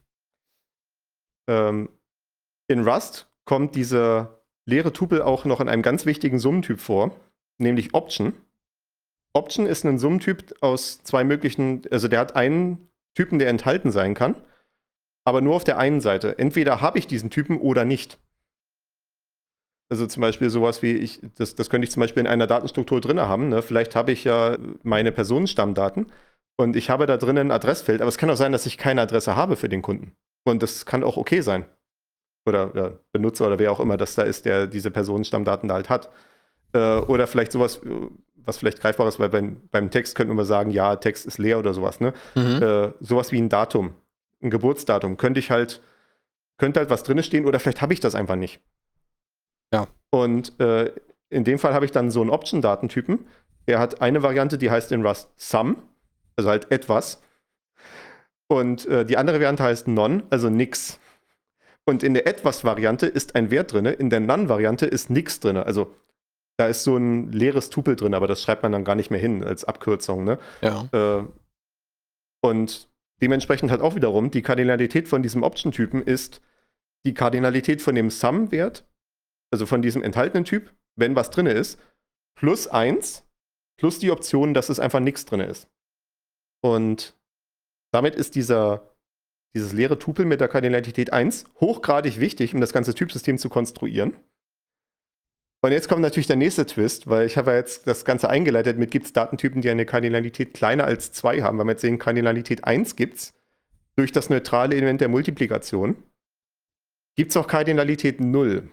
In Rust kommt dieser leere Tupel auch noch in einem ganz wichtigen Summentyp vor, nämlich Option. Option ist ein Summentyp aus zwei möglichen, also der hat einen Typen, der enthalten sein kann, aber nur auf der einen Seite. Entweder habe ich diesen Typen oder nicht. Also zum Beispiel sowas wie, das könnte ich zum Beispiel in einer Datenstruktur drin haben. Ne? Vielleicht habe ich ja meine Personenstammdaten und ich habe da drin ein Adressfeld, aber es kann auch sein, dass ich keine Adresse habe für den Kunden. Und das kann auch okay sein. Oder Benutzer oder wer auch immer das da ist, der diese Personenstammdaten da halt hat. Oder vielleicht sowas, was vielleicht greifbar ist, weil beim Text könnten wir sagen, ja, Text ist leer oder sowas. Ne? Sowas wie ein Datum, ein Geburtsdatum, könnte halt was drin stehen oder vielleicht habe ich das einfach nicht. Ja. Und in dem Fall habe ich dann so einen Option-Datentypen. Er hat eine Variante, die heißt in Rust Sum, also halt etwas. Und die andere Variante heißt None, also nix. Und in der Etwas-Variante ist ein Wert drin, in der None-Variante ist nix drin. Also da ist so ein leeres Tupel drin, aber das schreibt man dann gar nicht mehr hin als Abkürzung. Ne? Ja. Und dementsprechend halt auch wiederum, die Kardinalität von diesem Option-Typen ist die Kardinalität von dem Sum-Wert, also von diesem enthaltenen Typ, wenn was drin ist, plus 1, plus die Option, dass es einfach nichts drin ist. Und damit ist dieses leere Tupel mit der Kardinalität 1 hochgradig wichtig, um das ganze Typsystem zu konstruieren. Und jetzt kommt natürlich der nächste Twist, weil ich habe ja jetzt das Ganze eingeleitet mit, gibt es Datentypen, die eine Kardinalität kleiner als 2 haben. Wenn wir jetzt sehen, Kardinalität 1 gibt es durch das neutrale Element der Multiplikation. Gibt es auch Kardinalität 0?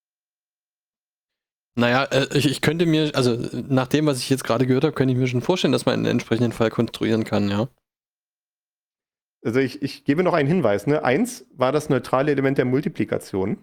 Naja, ich könnte mir, also nach dem, was ich jetzt gerade gehört habe, könnte ich mir schon vorstellen, dass man einen entsprechenden Fall konstruieren kann, ja. Also ich gebe noch einen Hinweis. Ne? 1 war das neutrale Element der Multiplikation.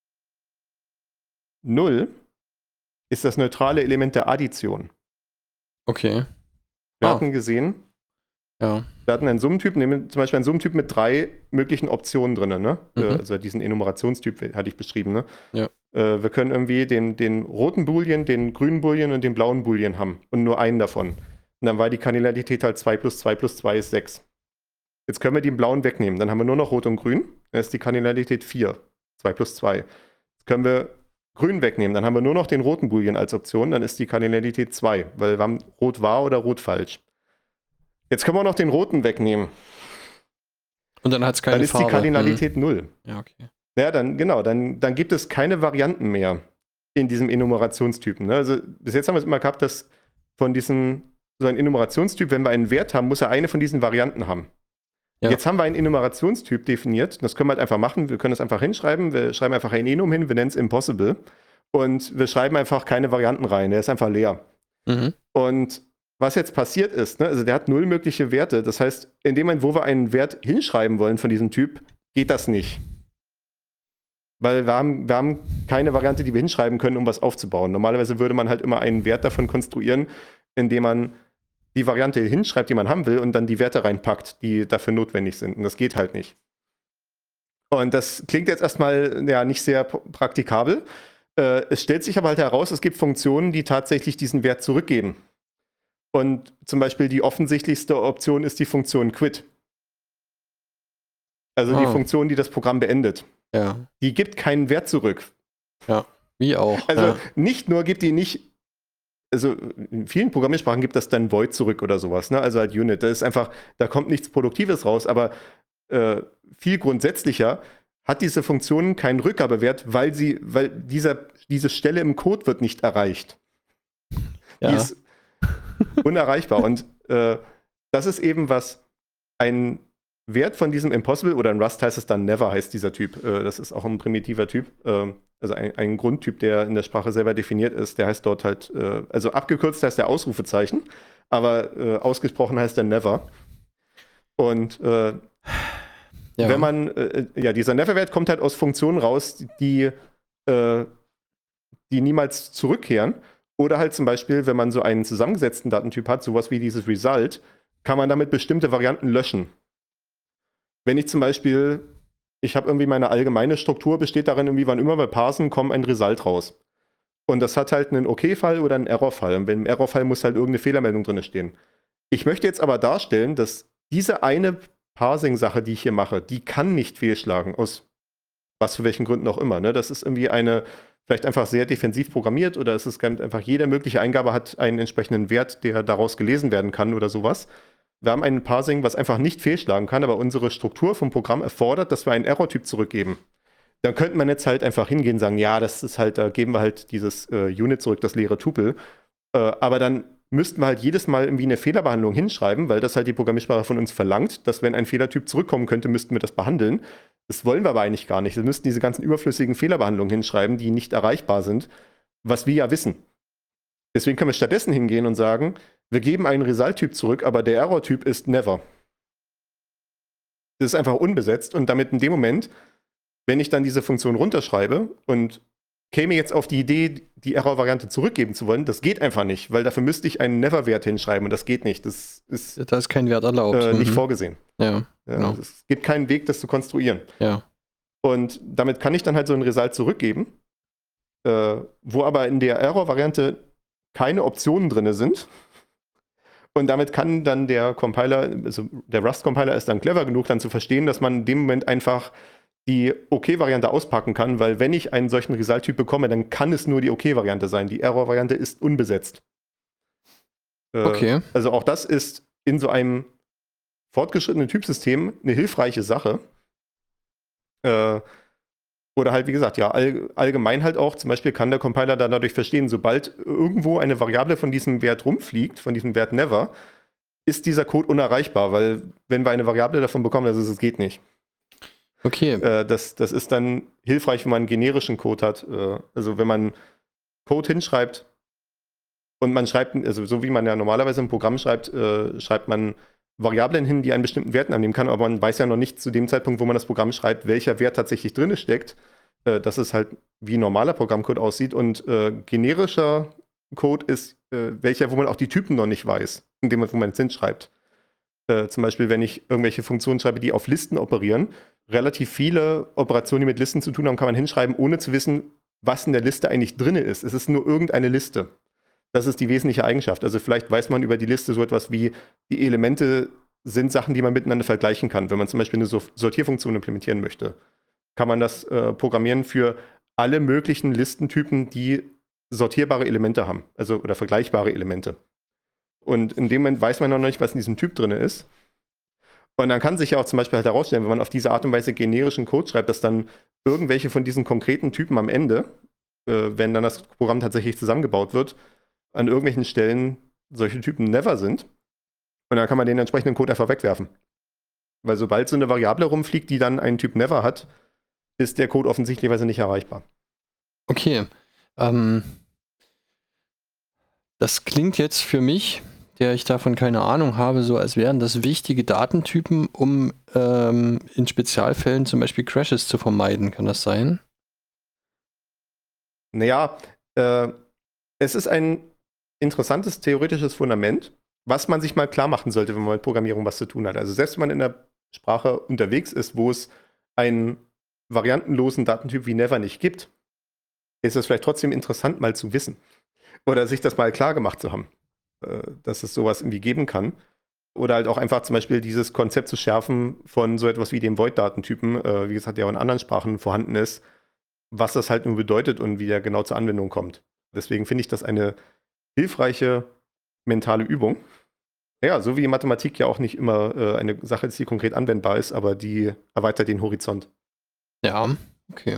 0 ist das neutrale Element der Addition. Okay. Wir hatten gesehen, Ja. wir hatten einen Summentyp, zum Beispiel einen Summentyp mit 3 möglichen Optionen drin. Ne? Mhm. Also diesen Enumerationstyp hatte ich beschrieben. Ne? Ja. Wir können irgendwie den roten Boolean, den grünen Boolean und den blauen Boolean haben. Und nur einen davon. Und dann war die Kardinalität halt 2 plus 2 plus 2 ist 6. Jetzt können wir den blauen wegnehmen. Dann haben wir nur noch rot und grün. Dann ist die Kardinalität 4. 2 plus 2. Jetzt können wir grün wegnehmen. Dann haben wir nur noch den roten Boolean als Option. Dann ist die Kardinalität 2. Weil wir haben rot wahr oder rot falsch. Jetzt können wir noch den roten wegnehmen. Und dann hat es keine Dann ist Farbe. die Kardinalität 0. Ja, okay. Ja, dann gibt es keine Varianten mehr in diesem Enumerationstypen. Ne? Also bis jetzt haben wir es immer gehabt, dass von diesem, so ein Enumerationstyp, wenn wir einen Wert haben, muss er eine von diesen Varianten haben. Ja. Jetzt haben wir einen Enumerationstyp definiert. Das können wir halt einfach machen. Wir können das einfach hinschreiben. Wir schreiben einfach ein Enum hin. Wir nennen es Impossible. Und wir schreiben einfach keine Varianten rein. Der ist einfach leer. Mhm. Und was jetzt passiert ist, ne, also der hat 0 mögliche Werte. Das heißt, in dem Moment, wo wir einen Wert hinschreiben wollen von diesem Typ, geht das nicht. Weil wir haben keine Variante, die wir hinschreiben können, um was aufzubauen. Normalerweise würde man halt immer einen Wert davon konstruieren, indem man die Variante hinschreibt, die man haben will, und dann die Werte reinpackt, die dafür notwendig sind. Und das geht halt nicht. Und das klingt jetzt erstmal ja nicht sehr praktikabel. Es stellt sich aber halt heraus, es gibt Funktionen, die tatsächlich diesen Wert zurückgeben. Und zum Beispiel die offensichtlichste Option ist die Funktion quit. Also die Funktion, die das Programm beendet. Ja. Die gibt keinen Wert zurück. Ja, wie auch. Also nicht nur gibt die nicht, also in vielen Programmiersprachen gibt das dann Void zurück oder sowas, ne? Also halt Unit. Das ist einfach, da kommt nichts Produktives raus, aber viel grundsätzlicher hat diese Funktion keinen Rückgabewert, weil diese Stelle im Code wird nicht erreicht. Ja. Die ist unerreichbar. Und das ist eben was ein Wert von diesem Impossible, oder in Rust heißt es dann Never, heißt dieser Typ. Das ist auch ein primitiver Typ. Also ein Grundtyp, der in der Sprache selber definiert ist. Der heißt dort halt, also abgekürzt heißt der Ausrufezeichen, aber ausgesprochen heißt der Never. Und wenn man, dieser Never-Wert kommt halt aus Funktionen raus, die niemals zurückkehren. Oder halt zum Beispiel, wenn man so einen zusammengesetzten Datentyp hat, sowas wie dieses Result, kann man damit bestimmte Varianten löschen. Wenn ich zum Beispiel, ich habe irgendwie meine allgemeine Struktur, besteht darin irgendwie, wann immer wir parsen, kommt ein Result raus. Und das hat halt einen OK-Fall oder einen Error-Fall. Und im Error-Fall muss halt irgendeine Fehlermeldung drin stehen. Ich möchte jetzt aber darstellen, dass diese eine Parsing-Sache, die ich hier mache, die kann nicht fehlschlagen, aus was für welchen Gründen auch immer. Ne? Das ist irgendwie vielleicht einfach sehr defensiv programmiert, oder es ist einfach, jede mögliche Eingabe hat einen entsprechenden Wert, der daraus gelesen werden kann oder sowas. Wir haben ein Parsing, was einfach nicht fehlschlagen kann, aber unsere Struktur vom Programm erfordert, dass wir einen Error-Typ zurückgeben. Dann könnte man jetzt halt einfach hingehen und sagen, ja, das ist halt, da geben wir halt dieses Unit zurück, das leere Tupel. Aber dann müssten wir halt jedes Mal irgendwie eine Fehlerbehandlung hinschreiben, weil das halt die Programmiersprache von uns verlangt, dass wenn ein Fehlertyp zurückkommen könnte, müssten wir das behandeln. Das wollen wir aber eigentlich gar nicht. Wir müssten diese ganzen überflüssigen Fehlerbehandlungen hinschreiben, die nicht erreichbar sind, was wir ja wissen. Deswegen können wir stattdessen hingehen und sagen, wir geben einen Result-Typ zurück, aber der Error-Typ ist Never. Das ist einfach unbesetzt, und damit in dem Moment, wenn ich dann diese Funktion runterschreibe und käme jetzt auf die Idee, die Error-Variante zurückgeben zu wollen, das geht einfach nicht, weil dafür müsste ich einen Never-Wert hinschreiben, und das geht nicht. Das ist da ist kein Wert erlaubt. nicht vorgesehen. Ja, genau. Es gibt keinen Weg, das zu konstruieren. Ja. Und damit kann ich dann halt so ein Result zurückgeben, wo aber in der Error-Variante keine Optionen drin sind. Und damit kann dann der Compiler, also der Rust-Compiler ist dann clever genug, dann zu verstehen, dass man in dem Moment einfach die OK-Variante auspacken kann, weil wenn ich einen solchen Result-Typ bekomme, dann kann es nur die OK-Variante sein. Die Error-Variante ist unbesetzt. Okay. Also auch das ist in so einem fortgeschrittenen Typsystem eine hilfreiche Sache. Oder halt, wie gesagt, ja, allgemein halt auch, zum Beispiel kann der Compiler dann dadurch verstehen, sobald irgendwo eine Variable von diesem Wert rumfliegt, von diesem Wert never, ist dieser Code unerreichbar, weil wenn wir eine Variable davon bekommen, also es geht nicht. Okay. Das ist dann hilfreich, wenn man einen generischen Code hat. Also wenn man Code hinschreibt und man schreibt, also so wie man ja normalerweise im Programm schreibt, schreibt man Variablen hin, die einen bestimmten Wert annehmen kann, aber man weiß ja noch nicht zu dem Zeitpunkt, wo man das Programm schreibt, welcher Wert tatsächlich drin steckt. Dass es halt wie normaler Programmcode aussieht und generischer Code ist welcher, wo man auch die Typen noch nicht weiß, in dem Moment, wo man es hinschreibt. Zum Beispiel, wenn ich irgendwelche Funktionen schreibe, die auf Listen operieren, relativ viele Operationen, die mit Listen zu tun haben, kann man hinschreiben, ohne zu wissen, was in der Liste eigentlich drin ist. Es ist nur irgendeine Liste. Das ist die wesentliche Eigenschaft. Also vielleicht weiß man über die Liste so etwas wie, die Elemente sind Sachen, die man miteinander vergleichen kann. Wenn man zum Beispiel eine Sortierfunktion implementieren möchte, kann man das programmieren für alle möglichen Listentypen, die sortierbare Elemente haben, also oder vergleichbare Elemente. Und in dem Moment weiß man noch nicht, was in diesem Typ drin ist. Und dann kann sich ja auch zum Beispiel halt herausstellen, wenn man auf diese Art und Weise generischen Code schreibt, dass dann irgendwelche von diesen konkreten Typen am Ende, wenn dann das Programm tatsächlich zusammengebaut wird, an irgendwelchen Stellen solche Typen never sind. Und dann kann man den entsprechenden Code einfach wegwerfen. Weil sobald so eine Variable rumfliegt, die dann einen Typ never hat, ist der Code offensichtlicherweise nicht erreichbar. Okay. Das klingt jetzt für mich, der ich davon keine Ahnung habe, so als wären das wichtige Datentypen, um in Spezialfällen zum Beispiel Crashes zu vermeiden. Kann das sein? Naja, es ist ein interessantes theoretisches Fundament, was man sich mal klar machen sollte, wenn man mit Programmierung was zu tun hat. Also selbst wenn man in der Sprache unterwegs ist, wo es einen variantenlosen Datentyp wie never nicht gibt, ist es vielleicht trotzdem interessant, mal zu wissen. Oder sich das mal klar gemacht zu haben, dass es sowas irgendwie geben kann. Oder halt auch einfach zum Beispiel dieses Konzept zu schärfen von so etwas wie dem Void-Datentypen, wie gesagt, der auch in anderen Sprachen vorhanden ist, was das halt nur bedeutet und wie der genau zur Anwendung kommt. Deswegen finde ich das eine hilfreiche mentale Übung. Ja, so wie Mathematik ja auch nicht immer eine Sache ist, die konkret anwendbar ist, aber die erweitert den Horizont. Ja, okay.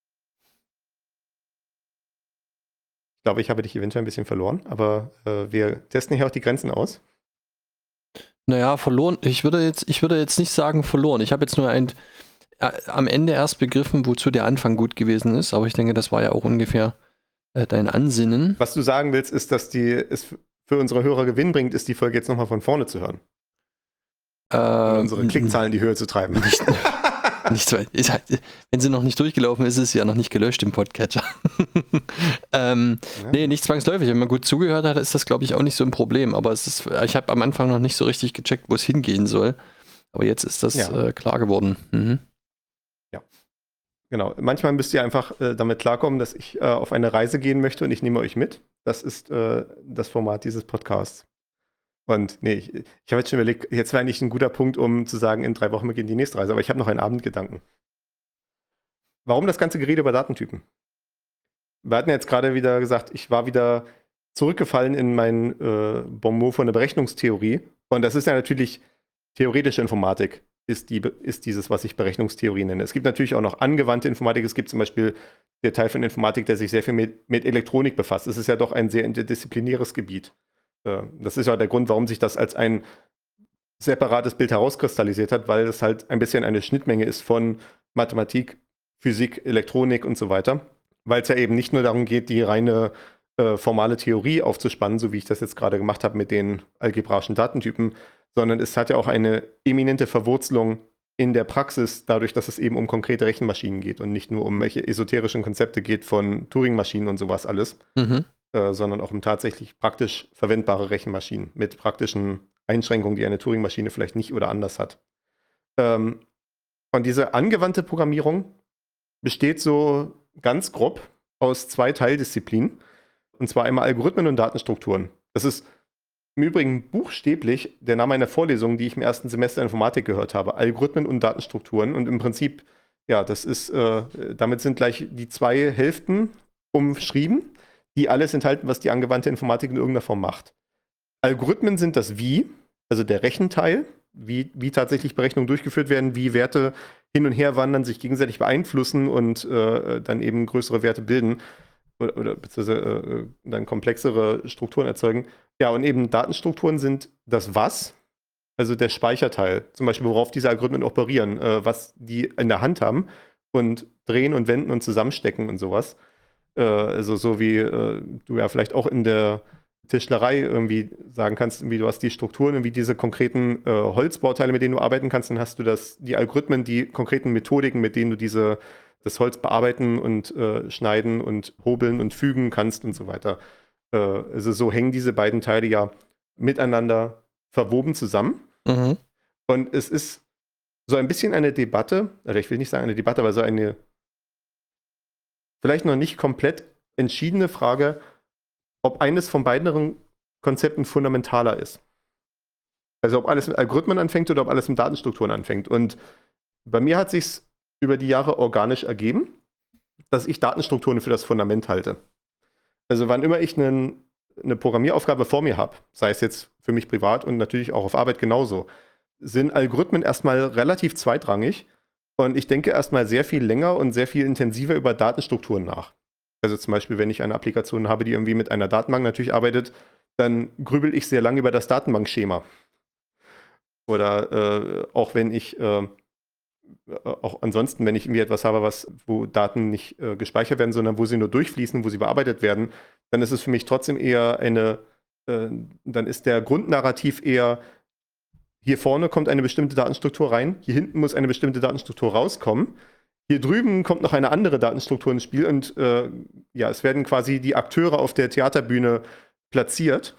Ich glaube, ich habe dich eventuell ein bisschen verloren, aber wir testen hier auch die Grenzen aus. Naja, verloren. Ich würde jetzt nicht sagen verloren. Ich habe jetzt nur am Ende erst begriffen, wozu der Anfang gut gewesen ist, aber ich denke, das war ja auch ungefähr dein Ansinnen. Was du sagen willst, ist, dass es für unsere Hörer Gewinn bringt, ist die Folge jetzt nochmal von vorne zu hören. Um unsere Klickzahlen in die Höhe zu treiben. Nicht so, wenn sie noch nicht durchgelaufen ist, ist sie ja noch nicht gelöscht im Podcatcher. Nee, nicht zwangsläufig. Wenn man gut zugehört hat, ist das, glaube ich, auch nicht so ein Problem. Aber ich habe am Anfang noch nicht so richtig gecheckt, wo es hingehen soll. Aber jetzt ist das klar geworden. Mhm. Ja, genau. Manchmal müsst ihr einfach damit klarkommen, dass ich auf eine Reise gehen möchte und ich nehme euch mit. Das ist das Format dieses Podcasts. Und nee, ich habe jetzt schon überlegt, jetzt wäre eigentlich ein guter Punkt, um zu sagen, in 3 Wochen beginnt die nächste Reise. Aber ich habe noch einen Abendgedanken. Warum das ganze Gerede über Datentypen? Wir hatten jetzt gerade wieder gesagt, ich war wieder zurückgefallen in mein Bonmot von der Berechnungstheorie. Und das ist ja natürlich theoretische Informatik, ist dieses, was ich Berechnungstheorie nenne. Es gibt natürlich auch noch angewandte Informatik. Es gibt zum Beispiel der Teil von Informatik, der sich sehr viel mit Elektronik befasst. Es ist ja doch ein sehr interdisziplinäres Gebiet. Das ist ja der Grund, warum sich das als ein separates Bild herauskristallisiert hat, weil es halt ein bisschen eine Schnittmenge ist von Mathematik, Physik, Elektronik und so weiter. Weil es ja eben nicht nur darum geht, die reine formale Theorie aufzuspannen, so wie ich das jetzt gerade gemacht habe mit den algebraischen Datentypen, sondern es hat ja auch eine eminente Verwurzelung in der Praxis, dadurch, dass es eben um konkrete Rechenmaschinen geht und nicht nur um welche esoterischen Konzepte geht von Turing-Maschinen und sowas alles. Mhm. Sondern auch um tatsächlich praktisch verwendbare Rechenmaschinen mit praktischen Einschränkungen, die eine Turing-Maschine vielleicht nicht oder anders hat. Und diese angewandte Programmierung besteht so ganz grob aus 2 Teildisziplinen, und zwar einmal Algorithmen und Datenstrukturen. Das ist im Übrigen buchstäblich der Name einer Vorlesung, die ich im ersten Semester Informatik gehört habe. Algorithmen und Datenstrukturen. Und im Prinzip, ja, das ist, damit sind gleich die 2 Hälften umschrieben, die alles enthalten, was die angewandte Informatik in irgendeiner Form macht. Algorithmen sind das Wie, also der Rechenteil, wie tatsächlich Berechnungen durchgeführt werden, wie Werte hin und her wandern, sich gegenseitig beeinflussen und dann eben größere Werte bilden oder beziehungsweise dann komplexere Strukturen erzeugen. Ja, und eben Datenstrukturen sind das Was, also der Speicherteil, zum Beispiel, worauf diese Algorithmen operieren, was die in der Hand haben und drehen und wenden und zusammenstecken und sowas. Also so wie du ja vielleicht auch in der Tischlerei irgendwie sagen kannst, wie du hast die Strukturen und wie diese konkreten Holzbauteile, mit denen du arbeiten kannst, dann hast du die Algorithmen, die konkreten Methodiken, mit denen du das Holz bearbeiten und schneiden und hobeln und fügen kannst und so weiter. Also so hängen diese beiden Teile ja miteinander verwoben zusammen. Mhm. Und es ist so ein bisschen eine Debatte, oder ich will nicht sagen eine Debatte, aber so eine vielleicht noch nicht komplett entschiedene Frage, ob eines von beiden Konzepten fundamentaler ist. Also ob alles mit Algorithmen anfängt oder ob alles mit Datenstrukturen anfängt. Und bei mir hat sich über die Jahre organisch ergeben, dass ich Datenstrukturen für das Fundament halte. Also wann immer ich eine Programmieraufgabe vor mir habe, sei es jetzt für mich privat und natürlich auch auf Arbeit genauso, sind Algorithmen erstmal relativ zweitrangig und ich denke erstmal sehr viel länger und sehr viel intensiver über Datenstrukturen nach. Also zum Beispiel, wenn ich eine Applikation habe, die irgendwie mit einer Datenbank natürlich arbeitet, dann grübel ich sehr lange über das Datenbankschema. Oder auch wenn ich auch ansonsten, wenn ich irgendwie etwas habe, wo Daten nicht gespeichert werden, sondern wo sie nur durchfließen, wo sie bearbeitet werden, dann ist es für mich trotzdem eher dann ist der Grundnarrativ eher, hier vorne kommt eine bestimmte Datenstruktur rein, hier hinten muss eine bestimmte Datenstruktur rauskommen, hier drüben kommt noch eine andere Datenstruktur ins Spiel und es werden quasi die Akteure auf der Theaterbühne platziert.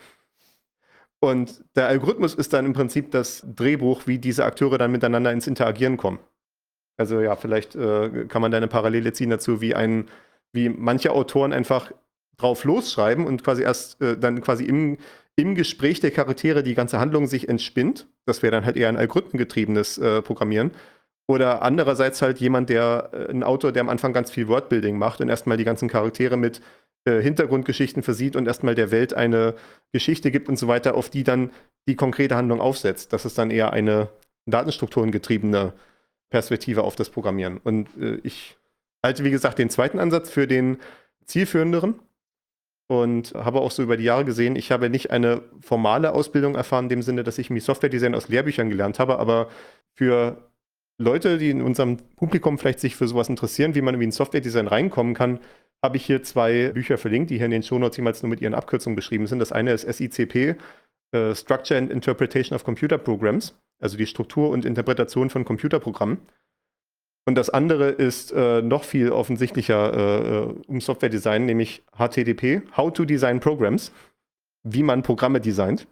Und der Algorithmus ist dann im Prinzip das Drehbuch, wie diese Akteure dann miteinander ins Interagieren kommen. Also ja, vielleicht kann man da eine Parallele ziehen dazu, wie manche Autoren einfach drauf losschreiben und quasi erst dann quasi im Gespräch der Charaktere die ganze Handlung sich entspinnt. Das wäre dann halt eher ein algorithmengetriebenes Programmieren. Oder andererseits halt ein Autor, der am Anfang ganz viel Worldbuilding macht und erstmal die ganzen Charaktere mit Hintergrundgeschichten versieht und erstmal der Welt eine Geschichte gibt und so weiter, auf die dann die konkrete Handlung aufsetzt. Das ist dann eher eine datenstrukturengetriebene Perspektive auf das Programmieren. Und ich halte, wie gesagt, den zweiten Ansatz für den zielführenderen und habe auch so über die Jahre gesehen, ich habe nicht eine formale Ausbildung erfahren, in dem Sinne, dass ich mich Softwaredesign aus Lehrbüchern gelernt habe, aber für Leute, die in unserem Publikum vielleicht sich für sowas interessieren, wie man irgendwie in Softwaredesign reinkommen kann, habe ich hier 2 Bücher verlinkt, die hier in den Shownotes jemals nur mit ihren Abkürzungen beschrieben sind. Das eine ist SICP, Structure and Interpretation of Computer Programs, also die Struktur und Interpretation von Computerprogrammen. Und das andere ist noch viel offensichtlicher um Softwaredesign, nämlich HTDP, How to Design Programs, wie man Programme designt.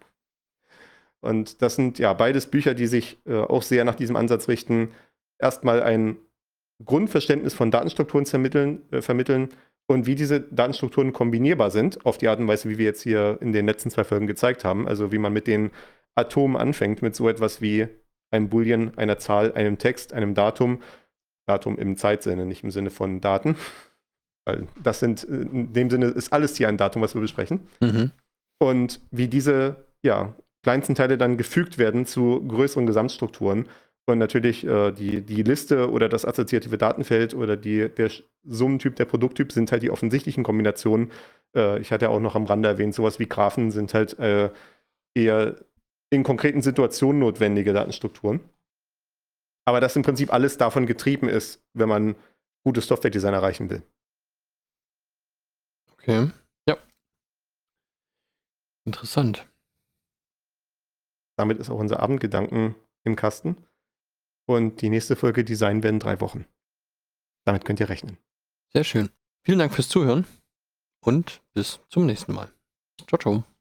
Und das sind ja beides Bücher, die sich auch sehr nach diesem Ansatz richten, erstmal ein Grundverständnis von Datenstrukturen vermitteln und wie diese Datenstrukturen kombinierbar sind, auf die Art und Weise, wie wir jetzt hier in den letzten 2 Folgen gezeigt haben. Also wie man mit den Atomen anfängt, mit so etwas wie einem Boolean, einer Zahl, einem Text, einem Datum im Zeitsinne, nicht im Sinne von Daten. Weil das sind, in dem Sinne ist alles hier ein Datum, was wir besprechen. Mhm. Und wie diese, kleinsten Teile dann gefügt werden zu größeren Gesamtstrukturen. Und natürlich die Liste oder das assoziative Datenfeld oder der Summentyp, der Produkttyp sind halt die offensichtlichen Kombinationen. Ich hatte ja auch noch am Rande erwähnt, sowas wie Graphen sind halt eher in konkreten Situationen notwendige Datenstrukturen. Aber dass im Prinzip alles davon getrieben ist, wenn man gutes Software-Design erreichen will. Okay, ja. Interessant. Damit ist auch unser Abendgedanken im Kasten. Und die nächste Folge Design werden 3 Wochen. Damit könnt ihr rechnen. Sehr schön. Vielen Dank fürs Zuhören und bis zum nächsten Mal. Ciao, ciao.